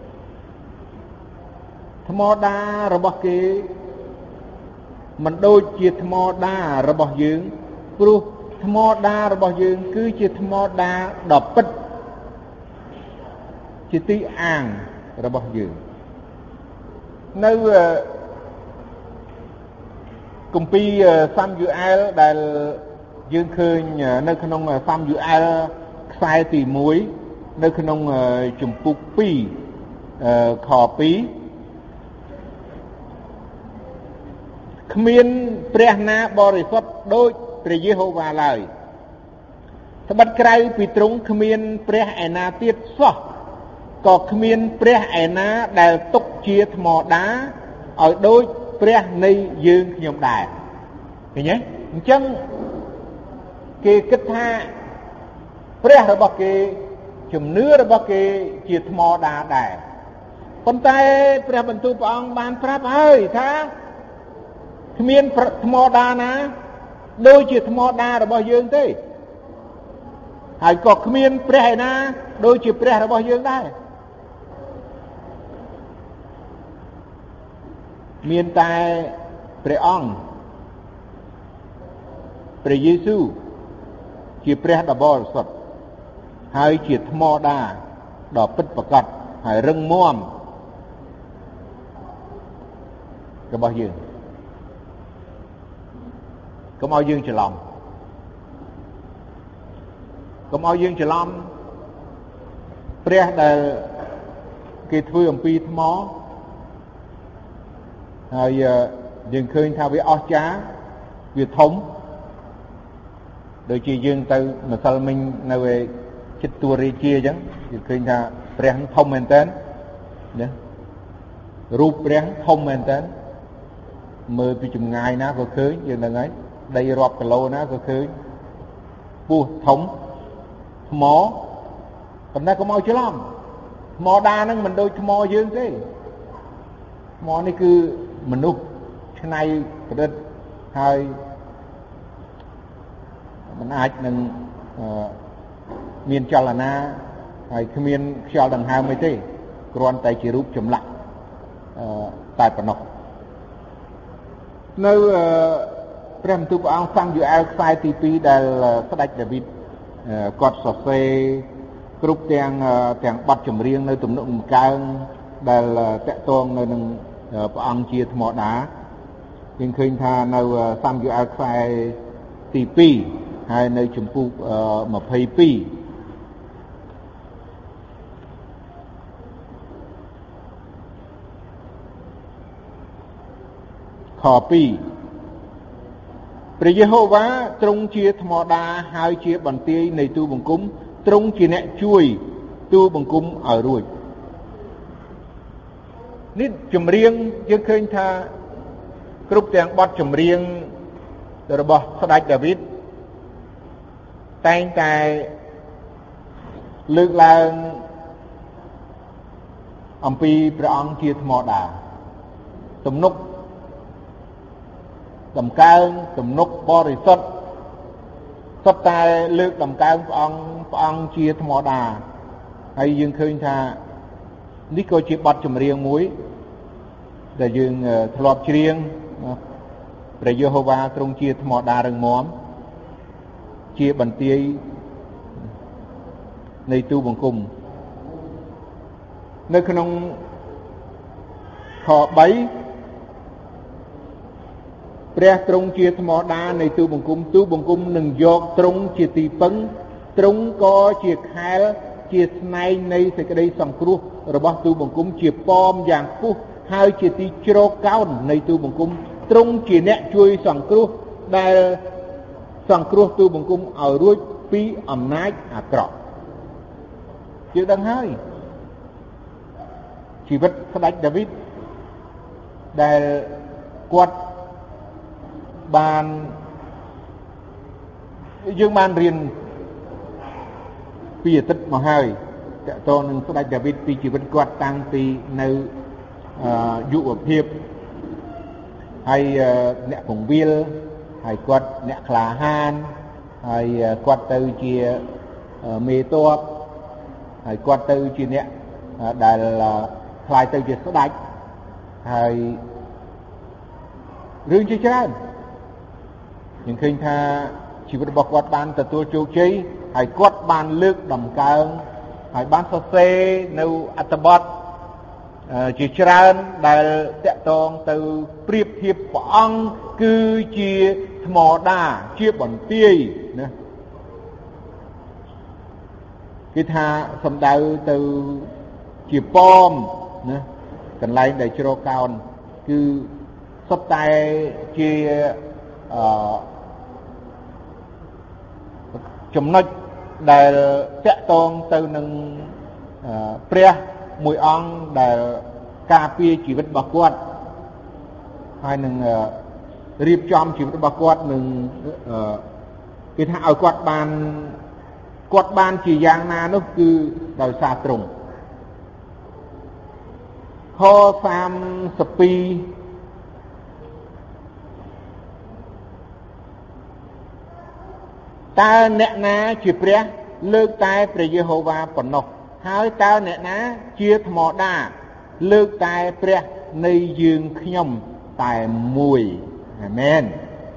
ធម្មតារបស់គេមិនដូចជាធម្មតារបស់យើងព្រោះធម្មតារបស់យើងគឺជាធម្មតាដ៏ពិតជាទីអាងរបស់យើងនៅគម្ពីរសាមយូអែលដែលយើងឃើញនៅក្នុងសាមយូអែលខ្សែទីមួយនៅក្នុងជំពូកពីរខពីរគ្មានព្រះណាបរិសុទ្ធដូចព្រះយេហូវ៉ាឡើយត្បិតក្រៅពីទ្រង់គ្មានព្រះឯណាទៀតសោះក៏គ្មានព្រះឯណាដែលទុកជាធម្មតាឲ្យដូចព្រះនៃយើងខ្ញុំដែរឃើញទេអញ្ចឹងគេគិតថាព្រះរបស់គេជំនឿរបស់គេជាធម្មតាដែរប៉ុន្តែព្រះបន្ទូលព្រះអង្គបានប្រាប់ហើយថាគ្មានធម្មតាណាដូចជាធម្មតារបស់យើងទេហើយក៏គ្មានព្រះឯណាដូចជាព្រះរបស់យើងដែរមានតែព្រះអង្គព្រះយេស៊ូវជាព្រះដ៏បរិសុទ្ធហើយជាថ្មដាដ៏ពិតប្រាកដហើយរឹងមាំរបស់យើងកុំឲ្យយើងច្រឡំកុំឲ្យយើងច្រឡំព្រះដែលគេធ្វើអំពីថ្មហើយយើងឃើញថាវាអស្ចារ្យវាធំដូចជាយើងទៅម្សិលមិញនៅឯចិត្តទួរាជាអញ្ចឹងយើងឃើញថាព្រះធំមែនតើណារូបព្រះធំមែនតើមើលពីចម្ងាយណាក៏ឃើញយើងហ្នឹងហើយដីរាប់គីឡូណាក៏ឃើញពោះធំថ្មប៉ុន្តែកុំឲ្យច្រឡំថ្មដាហ្នឹងមិនដូចថ្មយើងទេថ្មនេះគឺមនុស្សឆ្នៃប្រឌិតហើយมันអាចនឹងមានចលនាហើយគ្មានខ្យល់ដង្ហើមអីទេគ្រាន់តែជារូបចម្លាក់តែប៉ុណ្ណោះនៅព្រះបន្ទូលព្រះអង្គសាមយូអែលខ្សែទីពីរដែលស្ដេចដាវីតគាត់សរសេរគ្រប់ទាំងទាំងបទចម្រៀងនៅទំនុកដំកើងដែលតាក់ទងនៅនឹងព្រះអង្គជាធម្មតាយើងឃើញថានៅសាមយូអែលខ្សែទីពីរហើយនៅជំពូកម្ភៃពីរខពីរព្រះយេហូវ៉ាទ្រង់ជាធម្មតាហើយជាបន្ទាយនៃទូបង្គំទ្រង់ជាអ្នកជួយទូបង្គំឲ្យរួចនេះចម្រៀងយើងឃើញថាគ្រប់ទាំងបទចម្រៀងរបស់ស្ដេចដាវីតតែងតែលើកឡើងអំពីព្រះអង្គជាធម្មតាទំនុកដំកើងទំនុកបរិសុទ្ធសុទ្ធតែលើកដំកើងព្រះអង្គព្រះអង្គជាធម្មតាហើយយើងឃើញថានេះក៏ជាបទចម្រៀងមួយដែលយើងធ្លាប់ច្រៀងព្រះយេហូវ៉ាទ្រង់ជាធម្មតារឹងមាំជាបន្ទាយនៃទូបង្គំនៅក្នុងខបីព្រះទ្រង់ជាធម្មតានៃទូបង្គំទូបង្គំនឹងយកទ្រង់ជាទីពឹងទ្រង់ក៏ជាខែលជាស្នែងនៃសេចក្តីសង្គ្រោះរបស់ទូលបង្គំជាប៉មយ៉ាងខ្ពស់ហើយជាទីជ្រកកោននៃទូលបង្គំទ្រង់ជាអ្នកជួយសង្គ្រោះដែលសង្គ្រោះទូលបង្គំឲ្យរួចពីអំណាចអាក្រក់យើងដឹងហើយជីវិតស្ដេចដាវីតដែលគាត់បានយើងបានរៀនពីអតីតមកហើយតកតងនឹងស្ដេចដាវីតពីជីវិតគាត់តាំងពីនៅយុវភាពហើយអ្នកពង្វាលហើយគាត់អ្នកក្លាហានហើយគាត់ទៅជាមេទ័ពហើយគាត់ទៅជាអ្នកដែលខ្លាយទៅជាស្ដេចហើយរឿងជាច្រើនយើងឃើញថាជីវិតរបស់គាត់បានទទួលជោគជ័យហើយគាត់បានលើកដំកើងហើយបានសរសេរនៅអត្ថបទជាច្រើនដែលតាក់ទងទៅប្រៀបធៀបព្រះអង្គគឺជាថ្មដាជាបន្ទាយណាគេថាសំដៅទៅជាប៉មណាកន្លែងដែលជ្រកកោនគឺសុទ្ធតែជាអឺចំណុចដែលតាក់ទងទៅនឹងព្រះមួយអង្គដែលការពារជីវិតរបស់គាត់ហើយនឹងរៀបចំជីវិតរបស់គាត់នឹងគេថាឲ្យគាត់បានគាត់បានជាយ៉ាងណានោះគឺដោយសារទ្រង់ខសាមសិបពីរតើអ្នកណាជាព្រះលើកតែព្រះយេហូវ៉ាប៉ុណ្ណោះហើយតើអ្នកណាជាថ្មដាលើកតែព្រះនៃយើងខ្ញុំតែមួយអាមែន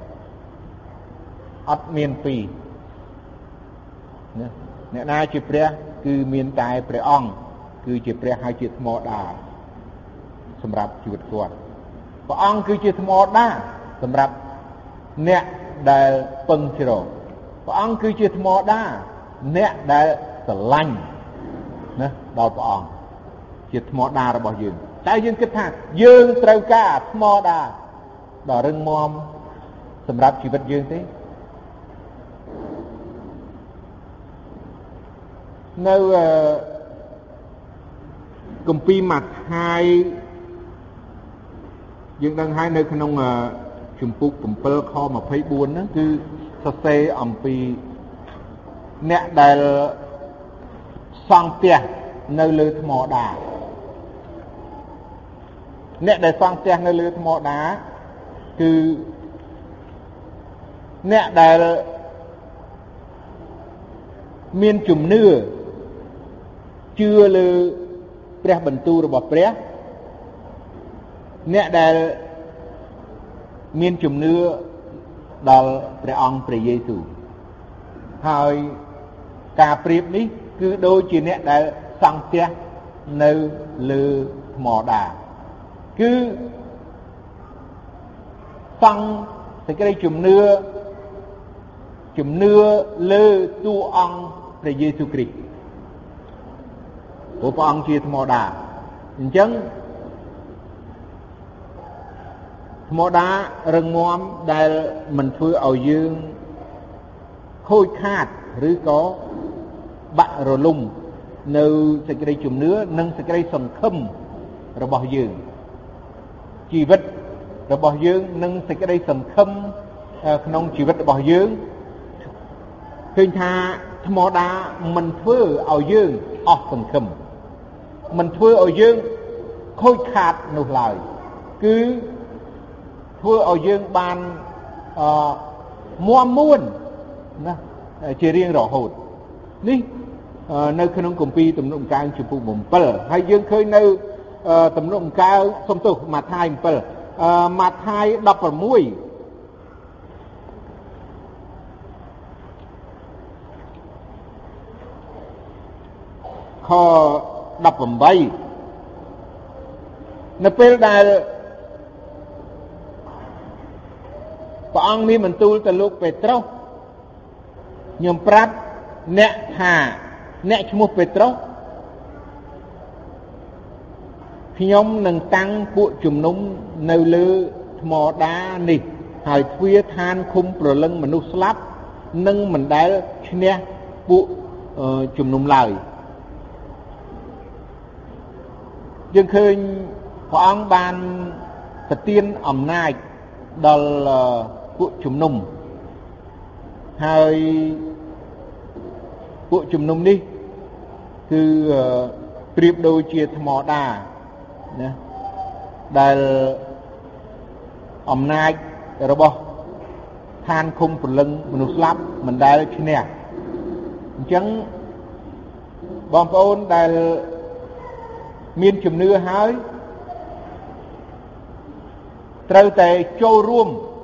អត់មានពីរណាអ្នកណាជាព្រះគឺមានតែព្រះអង្គគឺជាព្រះហើយជាថ្មដាសម្រាប់ជីវិតគាត់ព្រះអង្គគឺជាថ្មដាសម្រាប់អ្នកដែលពឹងជ្រកព្រះអង្គគឺជាថ្មដាអ្នកដែលស្រឡាញ់ណាដល់ព្រះអង្គជាថ្មដារបស់យើងតែយើងគិតថាយើងត្រូវការថ្មដាដ៏រឹងមាំសម្រាប់ជីវិតយើងទេនៅគម្ពីរម៉ាថាយយើងដឹងហើយនៅក្នុងជំពូក7ខ24ហ្នឹងគឺសរសេរអំពីអ្នកដែលសង់ផ្ទះនៅលើថ្មដាអ្នកដែលសង់ផ្ទះនៅលើថ្មដាគឺអ្នកដែលមានជំនឿជឿលើព្រះបន្ទូលរបស់ព្រះអ្នកដែលមានជំនឿដល់ព្រះអង្គព្រះយេស៊ូវហើយការប្រៀបនេះគឺដូចជាអ្នកដែលសង់ផ្ទះនៅលើថ្មដាគឺសង់សេចក្តីជំនឿជំនឿលើតួអង្គព្រះយេស៊ូវគ្រីស្ទព្រោះព្រះអង្គជាថ្មដាអញ្ចឹងថ្មដារឹងមាំដែលមិនធ្វើឲ្យយើងខូចខាតឬក៏បាក់រលំនៅសេចក្តីជំនឿនិងសេចក្តីសង្ឃឹមរបស់យើងជីវិតរបស់យើងនិងសេចក្តីសង្ឃឹមក្នុងជីវិតរបស់យើងឃើញថាថ្មដាមិនធ្វើឲ្យយើងអស់សង្ឃឹមមិនធ្វើឲ្យយើងខូចខាតនោះឡើយគឺធ្វើឲ្យយើងបានអឺមាំមួនណាជារៀងរហូតនេះនៅក្នុងគម្ពីរទំនុកដំណើរជំពូក7ហើយយើងឃើញនៅទំនុកដំណើរសំទោសម៉ាថាយ7អឺម៉ាថាយ16ខ18នៅពេលដែលព្រះអង្គមានបន្ទូលទៅលោកពេត្រុសខ្ញុំប្រាប់អ្នកថាអ្នកឈ្មោះពេត្រុសខ្ញុំនឹងតាំងពួកជំនុំនៅលើថ្មដានេះហើយទ្វារឋានឃុំព្រលឹងមនុស្សស្លាប់នឹងមិនដែលឈ្នះពួកជំនុំឡើយយើងឃើញព្រះអង្គបានប្រទានអំណាចដល់ពួកជំនុំហើយពួកជំនុំនេះគឺប្រៀបដូចជាថ្មដាណាដែលអំណាចរបស់ឋានឃុំព្រលឹងមនុស្សស្លាប់មិនដែលឈ្នះអញ្ចឹងបងប្អូនដែលមានជំនឿហើយត្រូវតែចូលរួម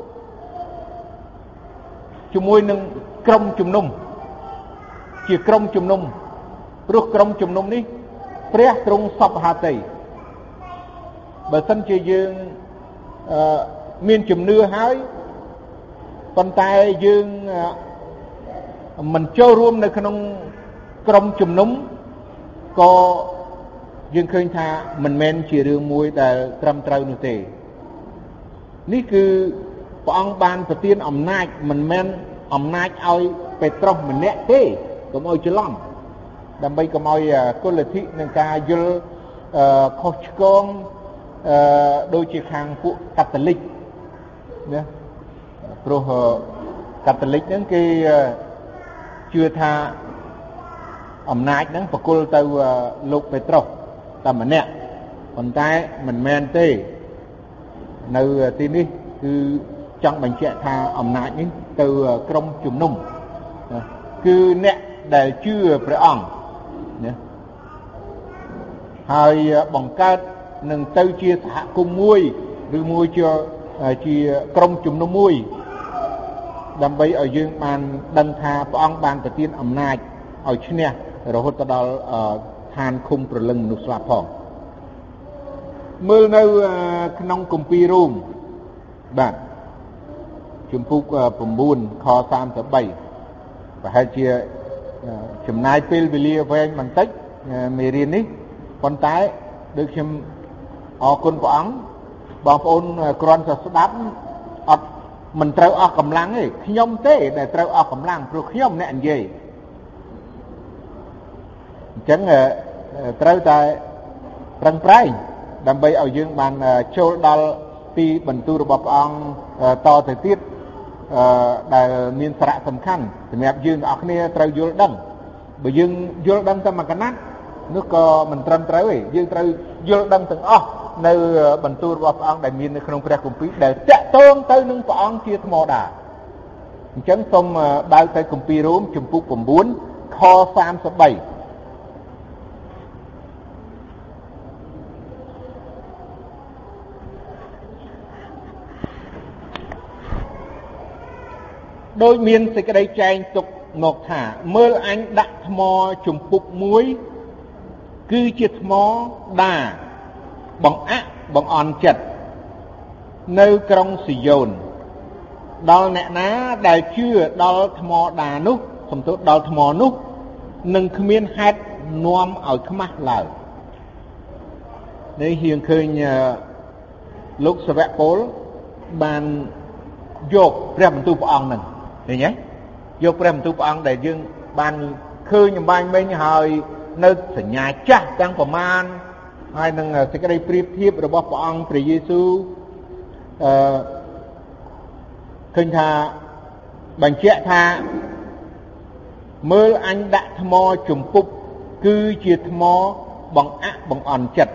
ជាមួយនឹងក្រុមជំនុំជាក្រុមជំនុំព្រោះក្រុមជំនុំនេះព្រះទ្រង់សពហត្ថីបើសិនជាយើងអឺមានជំនឿហើយប៉ុន្តែយើងមិនចូលរួមនៅក្នុងក្រុមជំនុំក៏យើងឃើញថាមិនមែនជារឿងមួយដែលត្រឹមត្រូវនោះទេនេះគឺព្រះអង្គបានប្រទានអំណាចមិនមែនអំណាចឲ្យពេត្រុសម្នាក់ទេកុំឲ្យច្រឡំដើម្បីកុំឲ្យគុលធិនឹងការយល់ខុសឆ្គងអឺដូចជាខាងពួកកាតូលិកណាព្រោះកាតូលិកហ្នឹងគេជឿថាអំណាចហ្នឹងប្រគល់ទៅលោកពេត្រុសតែម្នាក់ប៉ុន្តែមិនមែនទេនៅទីនេះគឺចង់បញ្ជាក់ថាអំណាចនេះទៅក្រុមជំនុំគឺអ្នកដែលជឿព្រះអង្គណាហើយបង្កើតនឹងទៅជាសហគមន៍មួយឬមួយជាជាក្រុមជំនុំមួយដើម្បីឲ្យយើងបានដឹងថាព្រះអង្គបានប្រទានអំណាចឲ្យឈ្នះរហូតដល់ឋានឃុំព្រលឹងមនុស្សស្លាប់ផងមើលនៅក្នុងគម្ពីររ៉ូមបាទជំពូក៩ខសាមសិបបីប្រហែលជាចំណាយពេលវេលាវែងបន្តិចមេរៀននេះប៉ុន្តែដូចខ្ញុំអរគុណព្រះអង្គបងប្អូនគ្រាន់តែស្ដាប់អត់មិនត្រូវអស់កម្លាំងទេខ្ញុំទេដែលត្រូវអស់កម្លាំងព្រោះខ្ញុំអ្នកនិយាយអញ្ចឹងត្រូវតែប្រឹងប្រែងដើម្បីឲ្យយើងបានចូលដល់ទីបន្ទូលរបស់ព្រះអង្គតទៅទៀតអឺដែលមានសារៈសំខាន់សម្រាប់យើងទាំងអស់គ្នាត្រូវយល់ដឹងបើយើងយល់ដឹងតែមួយកណាត់នោះក៏មិនត្រឹមត្រូវទេយើងត្រូវយល់ដឹងទាំងអស់នៅបន្ទូលរបស់ព្រះអង្គដែលមាននៅក្នុងព្រះគម្ពីរដែលតាក់ទងទៅនឹងព្រះអង្គជាធម្មតាអញ្ចឹងសូមបើកទៅគម្ពីររ៉ូមជំពូក៩ខសាមសិបបីដោយមានសេចក្តីចែងទុកមកថាមើលអញដាក់ថ្មជំពូកមួយគឺជាថ្មដាបង្អាក់បង្អន់ចិត្តនៅក្រុងស៊ីយ៉ូនដល់អ្នកណាដែលជឿដល់ថ្មដានោះសំទោសដល់ថ្មនោះនឹងគ្មានហេតុនាំឲ្យខ្មាស់ឡើយនេះយើងឃើញលោកសាវកពលបានយកព្រះបន្ទូលព្រះអង្គហ្នឹងឃើញទេយកព្រះបន្ទូលព្រះអង្គដែលយើងបានឃើញអំបញ្ញមិញហើយនៅសញ្ញាចាស់ទាំងប្រមាណហើយនឹងសេចក្តីប្រៀបធៀបរបស់ព្រះអង្គព្រះយេស៊ូវអឺឃើញថាបញ្ជាក់ថាមើលអញដាក់ថ្មជំពប់គឺជាថ្មបង្អាក់បង្អន់ចិត្ត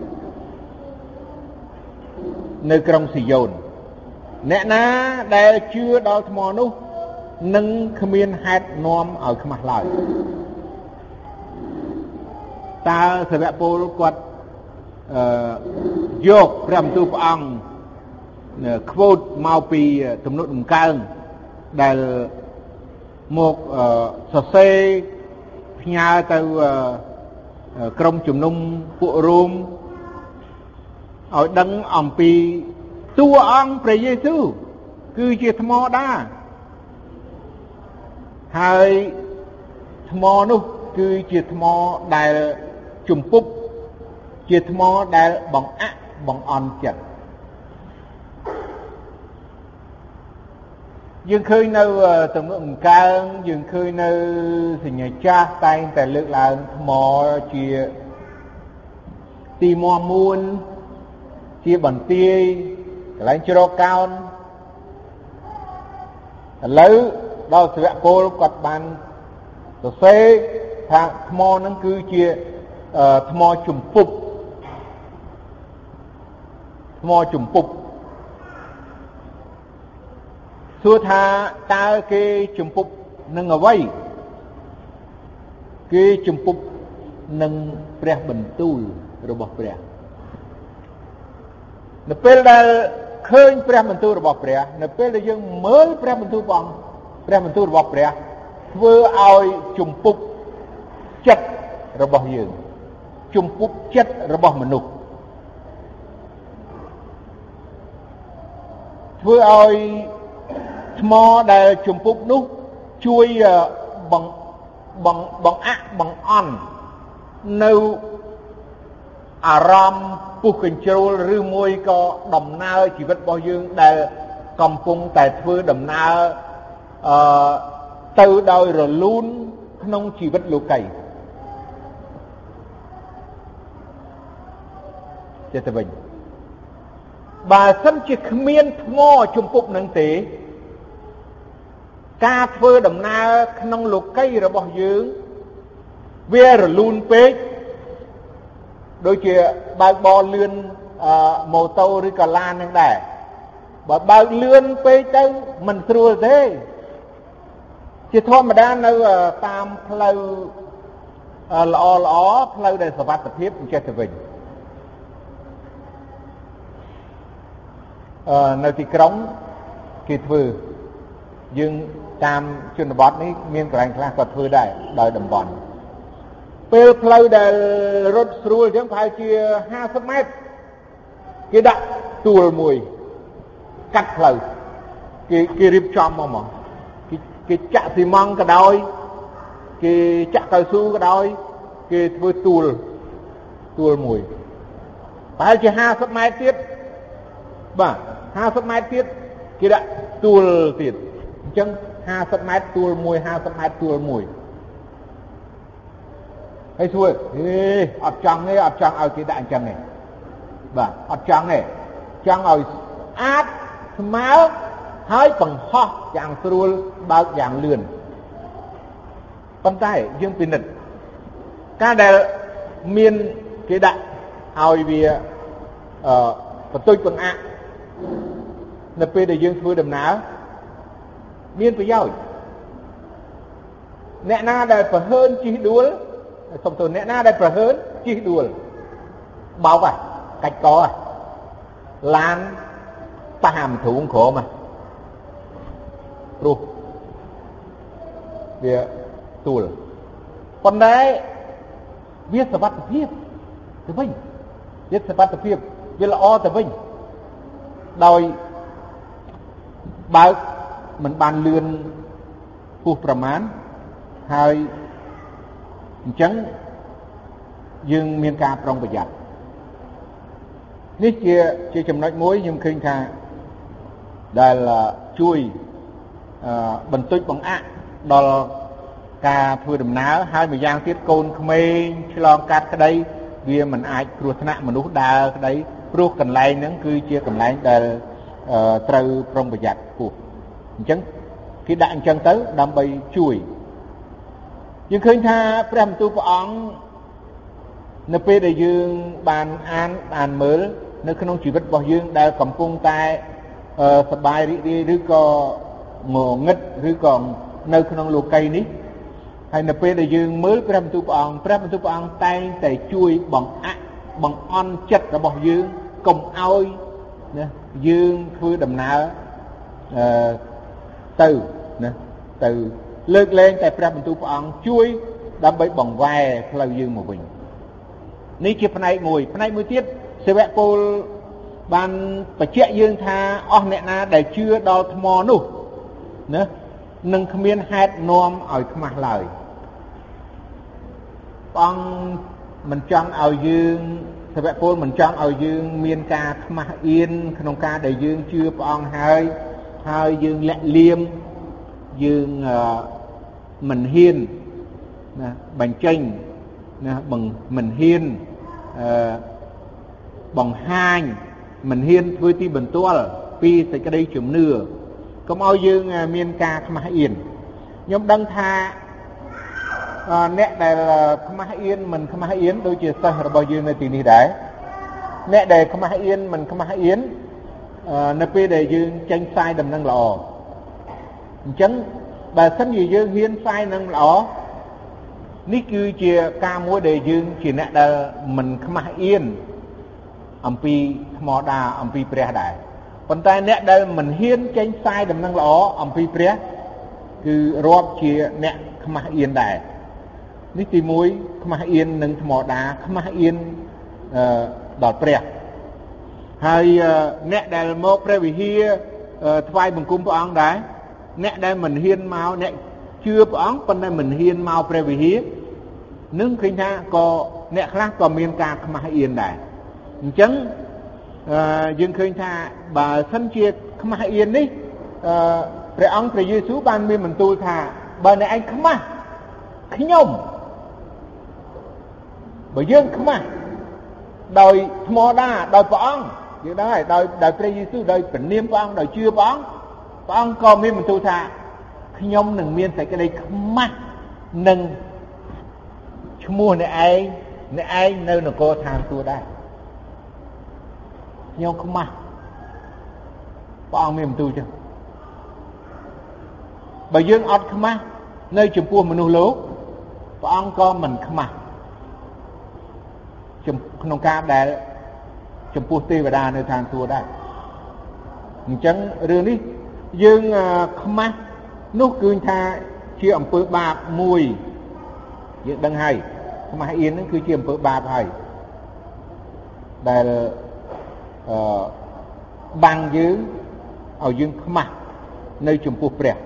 នៅក្រុងស៊ីយ៉ូនអ្នកណាដែលជឿដល់ថ្មនោះនឹងគ្មានហេតុនាំឲ្យខ្មាស់ឡើយតើសាវកពលគាត់អឺយកព្រះបន្ទូលព្រះអង្គខ្វូតមកពីទំនុកដំកើងដែលមកសរសេរផ្ញើទៅក្រុមជំនុំពួករ៉ូមឲ្យដឹងអំពីតួអង្គព្រះយេស៊ូវគឺជាថ្មដាហើយថ្ថ្មនោះគឺជាថ្មដែលជំពប់ជាថ្មដែលបង្អាក់បង្អន់ចិត្តយើងឃើញនៅទំនុកបង្កើងយើងឃើញនៅសញ្ញាចាស់តែងតែលើកឡើងថ្មជាទីមាំមួនជាបន្ទាយកន្លែងជ្រកកោនឥឡូវដល់សិវៈពលគាត់បានសរសេរថាថ្មហ្នឹងគឺជាថ្មជំពប់ថ្មជំពប់សួរថាតើគេជំពប់នឹងអ្វីគេជំពប់នឹងព្រះបន្ទូលរបស់ព្រះនៅពេលដែលឃើញព្រះបន្ទូលរបស់ព្រះនៅពេលដែលយើងមើលព្រះបន្ទូលព្រះអង្គព្រះបន្ទូលរបស់ព្រះធ្វើឲ្យជំពប់ចិត្តរបស់យើងជំពប់ចិត្តរបស់មនុស្សធ្វើឲ្យថ្មដែលជំពប់នោះជួយបង្បង្បង្អាក់បង្អន់នៅអារម្មណ៍ពុះកញ្ជ្រោលឬមួយក៏ដំណើរជីវិតរបស់យើងដែលកំពុងតែធ្វើដំណើរអឺទៅដោយរលូនក្នុងជីវិតលោកីចេះទៅវិញបើសិនជាគ្មានថ្មជំពប់នឹងទេការធ្វើដំណើរក្នុងលោកីរបស់យើងវារលូនពេកដូចជាបើកបរលឿនម៉ូតូឬក៏ឡាននឹងដែរបើបើកលឿនពេកទៅមិនស្រួលទេជាធម្មតានៅតាមផ្លូវល្អល្អផ្លូវដែលសុវត្ថិភាពចេះទៅវិញអឺនៅទីក្រុងគេធ្វើយើងតាមជនបទនេះមានកន្លែងខ្លះក៏ធ្វើដែរដោយតំបន់ពេលផ្លូវដែលរត់ស្រួលអញ្ចឹងប្រហែលជាห้าสิบម៉ែត្រគេដាក់ទួលមួយកាត់ផ្លូវគេគេរៀបចំមកហ្មងគេគេចាក់ស៊ីម៉ង់ក៏ដោយគេចាក់កៅស៊ូក៏ដោយគេធ្វើទួលទួលមួយប្រហែលជាห้าสิบម៉ែត្រទៀតបាទห้าสิบម៉ែត្រទៀតគេដាក់ទួលទៀតអញ្ចឹងห้าสิบម៉ែត្រទួលមួយห้าสิบម៉ែត្រទួលមួយហើយសួរហេអត់ចង់ទេអត់ចង់ឲ្យគេដាក់អញ្ចឹងទេបាទអត់ចង់ទេចង់ឲ្យស្អាតស្មើហើយបង្ហោះយ៉ាងស្រួលបើកយ៉ាងលឿនប៉ុន្តែយើងពិនិត្យការដែលមានគេដាក់ឲ្យវាអឺបន្ទុយបង្អាក់នៅពេលដែលយើងធ្វើដំណើរមានប្រយោជន៍អ្នកណាដែលប្រហើនជិះដួលសុំទោសអ្នកណាដែលប្រហើនជិះដួលបោកហ่ะកាច់កហ่ะឡានប៉ះអាមទ្រូងក្រោមហ่ะព្រោះវាទួលប៉ុន្តែវាសុវត្ថិភាពទៅវិញវាសុវត្ថិភាពវាល្អទៅវិញដោយបើកមិនបានលឿនពុះប្រមាណហើយអញ្ចឹងយើងមានការប្រុងប្រយ័ត្ននេះជាជាចំណុចមួយខ្ញុំឃើញថាដែលជួយបន្ទុចបង្អាក់ដល់ការធ្វើដំណើរហើយម្យ៉ាងទៀតកូនក្មេងឆ្លងកាត់ក្តីវាមិនអាចគ្រោះថ្នាក់មនុស្សដើរក្តីព្រោះកន្លែងហ្នឹងគឺជាកន្លែងដែលត្រូវប្រុងប្រយ័ត្នខ្ពស់អញ្ចឹងគេដាក់អញ្ចឹងទៅដើម្បីជួយយើងឃើញថាព្រះបន្ទូលព្រះអង្គនៅពេលដែលយើងបានអានបានមើលនៅក្នុងជីវិតរបស់យើងដែលកំពុងតែសប្បាយរីករាយឬក៏ងងឹតឬក៏នៅក្នុងលោកីយ៍នេះហើយនៅពេលដែលយើងមើលព្រះបន្ទូលព្រះអង្គព្រះបន្ទូលព្រះអង្គតែងតែជួយបង្អាក់បង្អន់ចិត្តរបស់យើងកុំឲ្យណាយើងធ្វើដំណើរអឺទៅណាទៅលើកលែងតែព្រះបន្ទូលព្រះអង្គជួយដើម្បីបង្វែរផ្លូវយើងមកវិញនេះជាផ្នែកមួយផ្នែកមួយទៀតសេវពលបានបញ្ជាក់យើងថាអស់អ្នកណាដែលជឿដល់ថ្មនោះណានឹងគ្មានហេតុនាំឲ្យខ្មាស់ឡើយបងមិនចង់ឲ្យយើងសាវកពលមិនចង់ឲ្យយើងមានការខ្មាស់អៀនក្នុងការដែលយើងជឿព្រះអង្គហើយហើយយើងលាក់លៀមយើងមិនហ៊ានណាបញ្ចេញណាមិនហ៊ានអឺបង្ហាញមិនហ៊ានធ្វើទីបន្ទាល់ពីសេចក្តីជំនឿកុំឲ្យយើងមានការខ្មាស់អៀនខ្ញុំដឹងថាអ្នកដែលខ្មាស់អៀនមិនខ្មាស់អៀនដូចជាសិស្សរបស់យើងនៅទីនេះដែរអ្នកដែលខ្មាស់អៀនមិនខ្មាស់អៀននៅពេលដែលយើងចេញផ្សាយដំណឹងល្អអញ្ចឹងបើសិនជាយើងហ៊ានផ្សាយដំណឹងល្អនេះគឺជាការមួយដែលយើងជាអ្នកដែលមិនខ្មាស់អៀនអំពីធម្មតាអំពីព្រះដែរប៉ុន្តែអ្នកដែលមិនហ៊ានចេញផ្សាយដំណឹងល្អអំពីព្រះគឺរាប់ជាអ្នកខ្មាស់អៀនដែរនេះទីមួយខ្មាស់អៀននឹងធម្មតាខ្មាស់អៀនអឺដល់ព្រះហើយអ្នកដែលមកព្រះវិហារថ្វាយបង្គំព្រះអង្គដែរអ្នកដែលមិនហ៊ានមកអ្នកជឿព្រះអង្គប៉ុន្តែមិនហ៊ានមកព្រះវិហារនឹងឃើញថាក៏អ្នកខ្លះក៏មានការខ្មាស់អៀនដែរអញ្ចឹងយើងឃើញថាបើសិនជាខ្មាស់អៀននេះព្រះអង្គព្រះយេស៊ូវបានមានបន្ទូលថាបើអ្នកឯងខ្មាស់ខ្ញុំបើយើងខ្មាស់ដោយធម្មតាដោយព្រះអង្គយើងដឹងហើយដោយដោយព្រះយេស៊ូវដោយព្រះនាមព្រះអង្គដោយជឿព្រះអង្គព្រះអង្គក៏មានបន្ទូលថាខ្ញុំនឹងមានសេចក្តីខ្មាស់នឹងឈ្មោះអ្នកឯងអ្នកឯងនៅនគរឋានសួគ៌ដែរខ្ញុំខ្មាស់ព្រះអង្គមានបន្ទូលចឹងបើយើងអត់ខ្មាស់នៅចំពោះមនុស្សលោកព្រះអង្គក៏មិនខ្មាស់ក្នុងការដែលចំពោះទេវតានៅឋានសួគ៌ដែរអញ្ចឹងរឿងនេះយើងខ្មាស់នោះគឺថាជាអំពើបាបមួយយើងដឹងហើយខ្មាស់អៀនហ្នឹងគឺជាអំពើបាបហើយដែលអឺបាំងយើងឲ្យយើងខ្មាស់នៅចំពោះព្រះ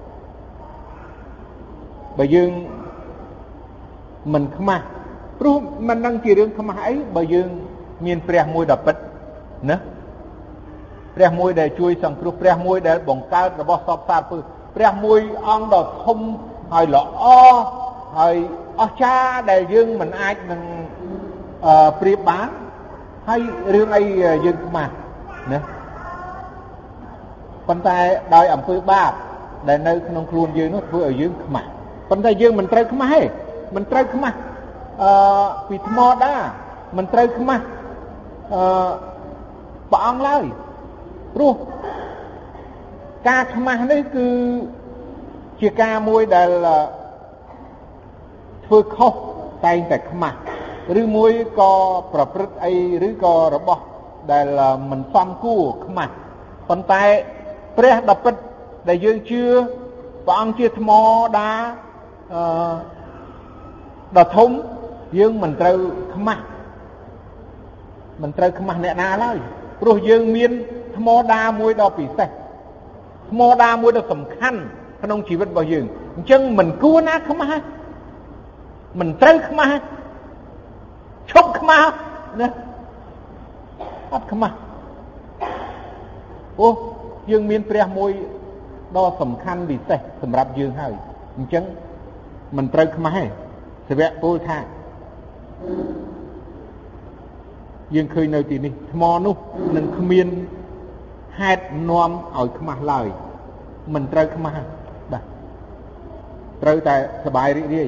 បើយើងមិនខ្មាស់ព្រោះមិនដឹងជារឿងខ្មាស់អីបើយើងមានព្រះមួយដ៏ពិតណាព្រះមួយដែលជួយសង្គ្រោះព្រះមួយដែលបង្កើតរបស់សពសាទពើព្រះមួយអង្គដ៏ធំហើយល្អហើយអស្ចារ្យដែលយើងមិនអាចនឹងអឺប្រៀបបានហើយរឿងអីយើងខ្មាស់ណាប៉ុន្តែដោយអំពើបាបដែលនៅក្នុងខ្លួនយើងនោះធ្វើឲ្យយើងខ្មាស់ប៉ុន្តែយើងមិនត្រូវខ្មាស់ទេមិនត្រូវខ្មាស់អឺពីថ្មតាមិនត្រូវខ្មាស់អឺព្រះអង្គឡើយព្រោះការខ្មាស់នេះគឺជាការមួយដែលធ្វើខុសតែងតែខ្មាស់ឬមួយក៏ប្រព្រឹត្តអីឬក៏របស់ដែលមិនសមគួរខ្មាស់ប៉ុន្តែព្រះដ៏ពិតដែលយើងជឿព្រះអង្គជាថ្មតាអឺដ៏ធំយើងមិនត្រូវខ្មាស់មិនត្រូវខ្មាស់អ្នកណាឡើយព្រោះយើងមានថ្មតាមួយដ៏ពិសេសថ្មតាមួយដ៏សំខាន់ក្នុងជីវិតរបស់យើងអញ្ចឹងមិនគួរណាខ្មាស់មិនត្រូវខ្មាស់ឈប់ខ្មាស់ណាអត់ខ្មាស់អូយើងមានព្រះមួយដ៏សំខាន់ពិសេសសម្រាប់យើងហើយអញ្ចឹងមិនត្រូវខ្មាស់ទេសាវកពោលថាយើងឃើញនៅទីនេះថ្មនោះនឹងគ្មានហេតុនាំឲ្យខ្មាស់ឡើយមិនត្រូវខ្មាស់បាទត្រូវតែសប្បាយរីករាយ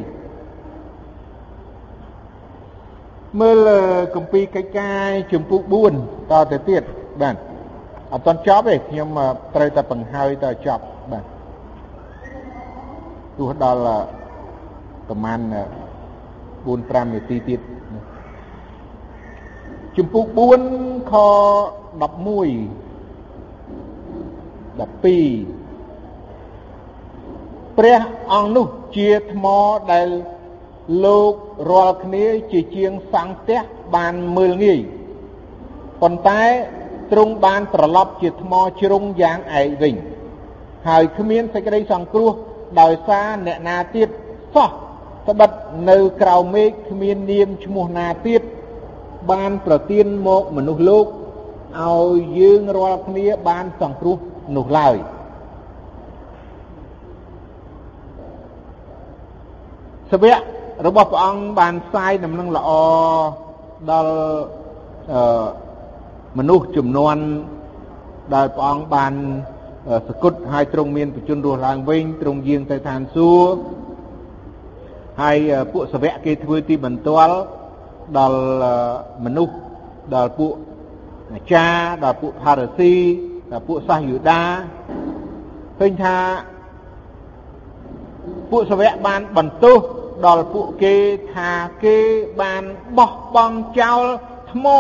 មើលគម្ពីរកិច្ចការជំពូកបួនតទៅទៀតបាទអត់ទាន់ចប់ទេខ្ញុំត្រូវតែបង្ហើយតចប់បាទទោះដល់ប្រហែលបួន ប្រាំនាទីទៀតជំពូកបួនខដប់មួយ ដប់ពីរព្រះអង្គនោះជាថ្មដែលលោករាល់គ្នាជាជាងសង់ផ្ទះបានមើលងាយប៉ុន្តែទ្រង់បានត្រឡប់ជាថ្មជ្រុងយ៉ាងឯកវិញហើយគ្មានសេចក្តីសង្គ្រោះដោយសារអ្នកណាទៀតសោះត្បិតនៅក្រៅមេឃគ្មាននាមឈ្មោះណាទៀតបានប្រទានមកមនុស្សលោកឲ្យយើងរាល់គ្នាបានសង្គ្រោះនោះឡើយសវៈរបស់ព្រះអង្គបានផ្សាយដំណឹងល្អដល់អឺមនុស្សចំនួនដែលព្រះអង្គបានសគត់ឲ្យទ្រង់មានបជនរស់ឡើងវិញទ្រង់យាងទៅឋានសួគ៌ហើយពួកសវៈគេធ្វើទីបន្ទាល់ដល់មនុស្សដល់ពួកអាចារ្យដល់ពួកផារ៉ាស៊ីដល់ពួកសាសយូដាឃើញថាពួកសវៈបានបន្ទោសដល់ពួកគេថាគេបានបោះបង់ចោលថ្ម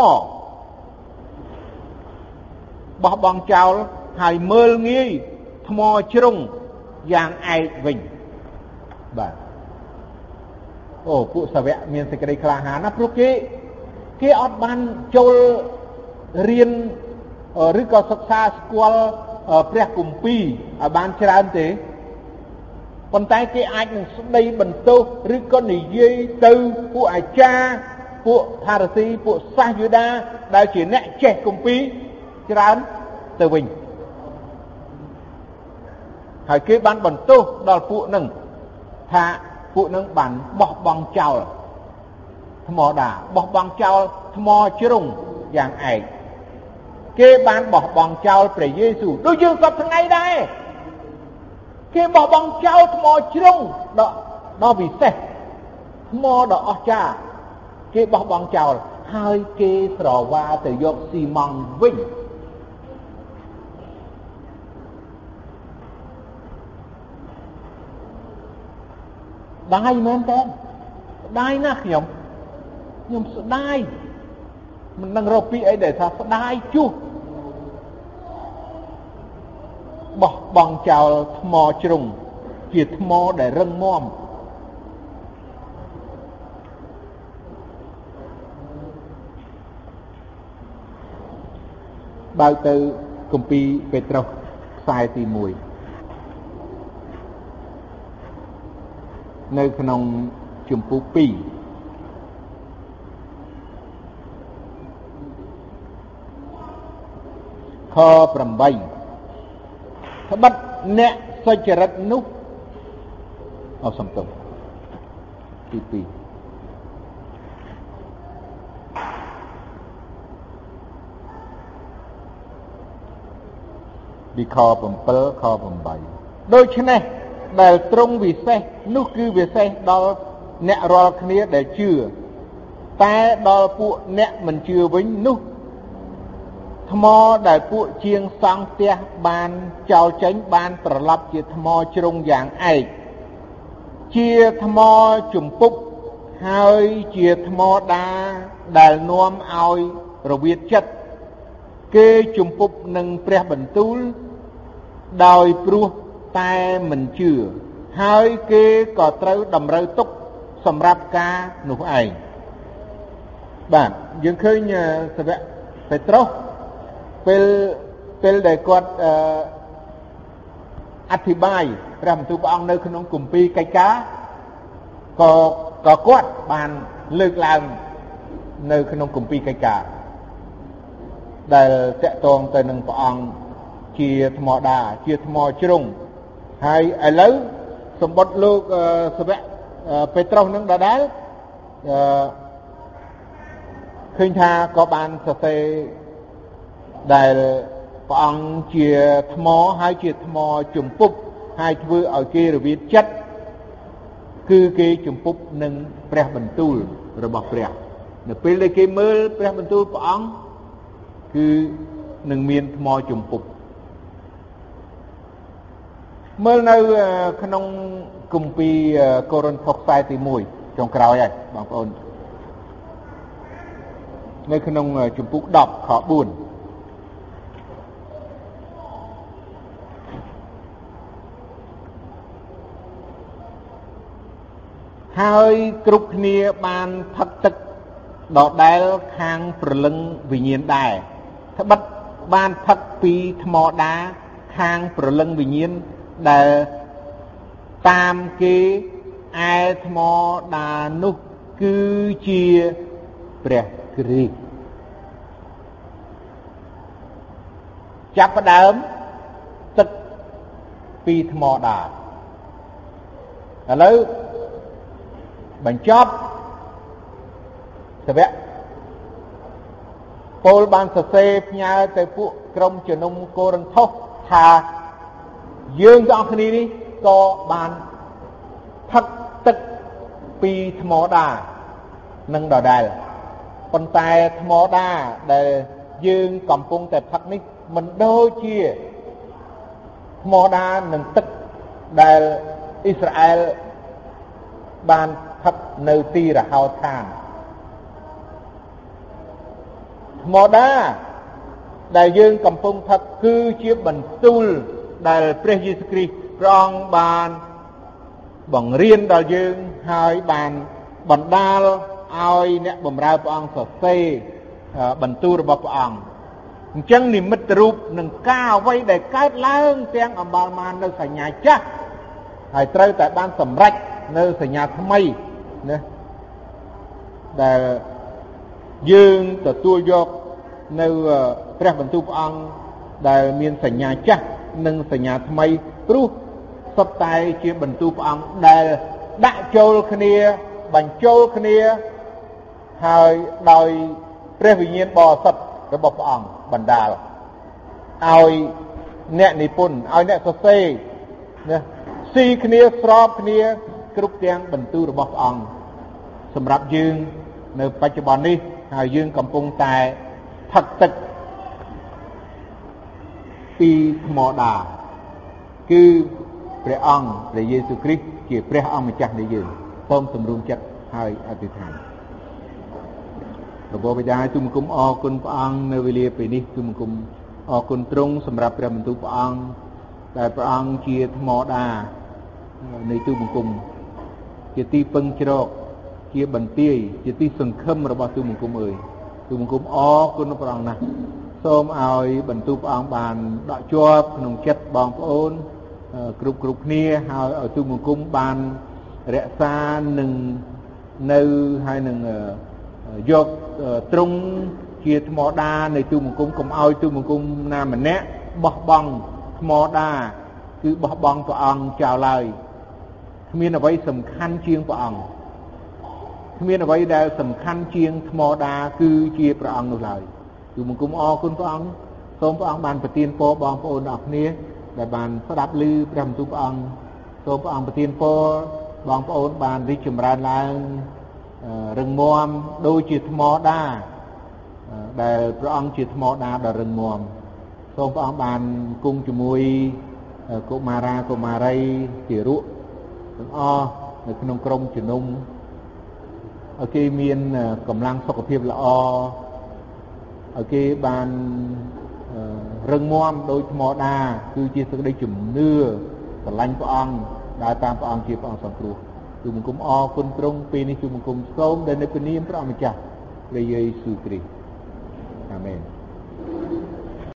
បោះបង់ចោលហើយមើលងាយថ្មជ្រុងយ៉ាងឯកវិញបាទអូពួកសាវកមានសេចក្តីក្លាហានណាព្រោះគេគេអត់បានចូលរៀនឬក៏សិក្សាស្គាល់ព្រះគម្ពីរឲ្យបានច្រើនទេប៉ុន្តែគេអាចនឹងស្ដីបន្ទោសឬក៏និយាយទៅពួកអាចារ្យពួកផារ៉ាស៊ីពួកសាសយូដាដែលជាអ្នកចេះគម្ពីរច្រើនទៅវិញហើយគេបានបន្ទោសដល់ពួកនឹងថាពួកនឹងបានបោះបង់ចោលថ្មដាបោះបង់ចោលថ្មជ្រុងយ៉ាងឯកគេបានបោះបង់ចោលព្រះយេស៊ូវដូចយើងសពថ្ងៃដែរគេបោះបង់ចោលថ្មជ្រុងដ៏ដ៏ពិសេសថ្មដ៏អស្ចារ្យគេបោះបង់ចោលហើយគេស្រវាទៅយកស៊ីម៉ង់វិញដាយមែនតើស្ដាយណាស់ខ្ញុំខ្ញុំស្ដាយមិនដឹងរកពីអីដែលថាស្ដាយជួសបោះបង់ចោលថ្មជ្រុងជាថ្មដែលរឹងមាំបើកទៅគម្ពីរពេត្រុសខ្សែទីមួយនៅក្នុងជំពូកពីរខប្រាំបីត្បិតអ្នកសុចរិតនោះអសំទោសទីពីរពីខប្រាំbảyខប្រាំបីដូច្នេះដែលទ្រង់វិសេសនោះគឺវិសេសដល់អ្នករាល់គ្នាដែលជឿតែដល់ពួកអ្នកមិនជឿវិញនោះថ្មដែលពួកជាងសង់ផ្ទះបានចោលចេញបានប្រឡប់ជាថ្មជ្រុងយ៉ាងឯកជាថ្មជំពប់ហើយជាថ្មដាដែលនាំឲ្យរវិតចិត្តគេជំពប់នឹងព្រះបន្ទូលដោយព្រោះតែមិនជឿហើយគេក៏ត្រូវតម្រូវទុកសម្រាប់ការនោះឯងបាទយើងឃើញសាវកពេត្រុសពេលពេលដែលគាត់អធិប្បាយព្រះបន្ទូលព្រះអង្គនៅក្នុងគម្ពីរកិច្ចការក៏ក៏គាត់បានលើកឡើងនៅក្នុងគម្ពីរកិច្ចការដែលតកតងទៅនឹងព្រះអង្គជាថ្មដាជាថ្មជ្រុងហើយឥឡូវសម្បត្តិលោកសាវកពេត្រុសនឹងដដែលអឺឃើញថាក៏បានសរសេរដែលព្រះអង្គជាថ្មហើយជាថ្មជំពប់ហើយធ្វើឲ្យគេរវិតចិត្តគឺគេជំពប់នឹងព្រះបន្ទូលរបស់ព្រះនៅពេលដែលគេមើលព្រះបន្ទូលព្រះអង្គគឺនឹងមានថ្មជំពប់មើលនៅក្នុងគម្ពីរកូរិនថូសខ្សែទីមួយចុងក្រោយហើយបងប្អូននៅក្នុងជំពូកដប់ខបួនហើយគ្រប់គ្នាបានផឹកទឹកដដែលខាងព្រលឹងវិញ្ញាណដែរត្បិតបានផឹកពីថ្មដាខាងព្រលឹងវិញ្ញាណដែលតាមគេឯថ្មដានោះគឺជាព្រះគ្រីស្ទចាប់ផ្ដើមទឹកពីថ្មដាឥឡូវបញ្ចប់សាវកពលបានសរសេរផ្ញើទៅពួកក្រុមជំនុំកូរិនថូសថាយើងទាំងអស់គ្នានេះក៏បានផឹកទឹកពីថ្មដានឹងដដែលប៉ុន្តែថ្មដាដែលយើងកំពុងតែផឹកនេះមិនដូចជាថ្មដានឹងទឹកដែលអ៊ីស្រាអែលបានផឹកនៅទីរហោឋានថ្មដាដែលយើងកំពុងផឹកគឺជាបន្ទូលដែលព្រះយេស៊ូវគ្រីស្ទព្រះអង្គបានបង្រៀនដល់យើងហើយបានបណ្ដាលឲ្យអ្នកបម្រើព្រះអង្គសរសេរបន្ទូលរបស់ព្រះអង្គអញ្ចឹងនិមិត្តរូបនឹងការអ្វីដែលកើតឡើងទាំងអម្បាលមាននៅសញ្ញាចាស់ហើយត្រូវតែបានសម្រេចនៅសញ្ញាថ្មីណាដែលយើងទទួលយកនៅព្រះបន្ទូលព្រះអង្គដែលមានសញ្ញាចាស់និងសញ្ញាថ្មីព្រោះសុទ្ធតែជាបន្ទូលព្រះអង្គដែលដាក់ចូលគ្នាបញ្ចូលគ្នាហើយដោយព្រះវិញ្ញាណបរិសុទ្ធរបស់ព្រះអង្គបណ្ដាលឲ្យអ្នកនិពន្ធឲ្យអ្នកសរសេរណាស៊ីគ្នាស្របគ្នាគ្រប់ទាំងបន្ទូលរបស់ព្រះអង្គសម្រាប់យើងនៅបច្ចុប្បន្ននេះហើយយើងកំពុងតែផឹកទឹកពីថ្មដាគឺព្រះអង្គព្រះយេស៊ូវគ្រីស្ទជាព្រះអង្គម្ចាស់នៃយើងសូមសម្រុំចិត្តហើយអធិដ្ឋានព្រះបិតាទូលបង្គំអរគុណព្រះអង្គនៅវេលាពេលនេះទូលបង្គំអរគុណទ្រង់សម្រាប់ព្រះបន្ទូលព្រះអង្គដែលព្រះអង្គជាថ្មដានៃទូលបង្គំជាទីពឹងជ្រកជាបន្ទាយជាទីសង្ឃឹមរបស់ទូលបង្គំអើយទូលបង្គំអរគុណព្រះអង្គណាស់សូមឲ្យបន្ទូលព្រះអង្គបានដកជាប់ក្នុងចិត្តបងប្អូនគ្រប់គ្រប់គ្នាហើយឲ្យទូលបង្គំបានរក្សានឹងនៅហើយនឹងយកទ្រង់ជាថ្មដានៃទូលបង្គំកុំឲ្យទូលបង្គំណាម្នាក់បោះបង់ថ្មដាគឺបោះបង់ព្រះអង្គចោលឡើយគ្មានអ្វីសំខាន់ជាងព្រះអង្គគ្មានអ្វីដែលសំខាន់ជាងថ្មដាគឺជាព្រះអង្គនោះឡើយទូលបង្គំអរគុណព្រះអង្គសូមព្រះអង្គបានប្រទានពរបងប្អូនអរគ្នាដែលបានស្ដាប់ឮព្រះបន្ទូលព្រះអង្គសូមព្រះអង្គប្រទានពរបងប្អូនបានរីកចម្រើនឡើងរឹងមាំដូចជាថ្មដាដែលព្រះអង្គជាថ្មដាដ៏រឹងមាំសូមព្រះអង្គបានគង់ជាមួយកុមារាកុមារីទារកទាំងអស់នៅក្នុងក្រុមជំនុំឲ្យគេមានកម្លាំងសុខភាពល្អឲ្យគេបានរឹងមាំដោយថ្មដាគឺជាសេចក្តីជំនឿស្រឡាញ់ព្រះអង្គដើរតាមព្រះអង្គជាព្រះអង្គសង្គ្រោះទូលបង្គំអរគុណទ្រង់ពេលនេះទូលបង្គំសូមដែលនៅព្រះនាមព្រះអម្ចាស់ព្រះយេស៊ូវគ្រីស្ទអាមែន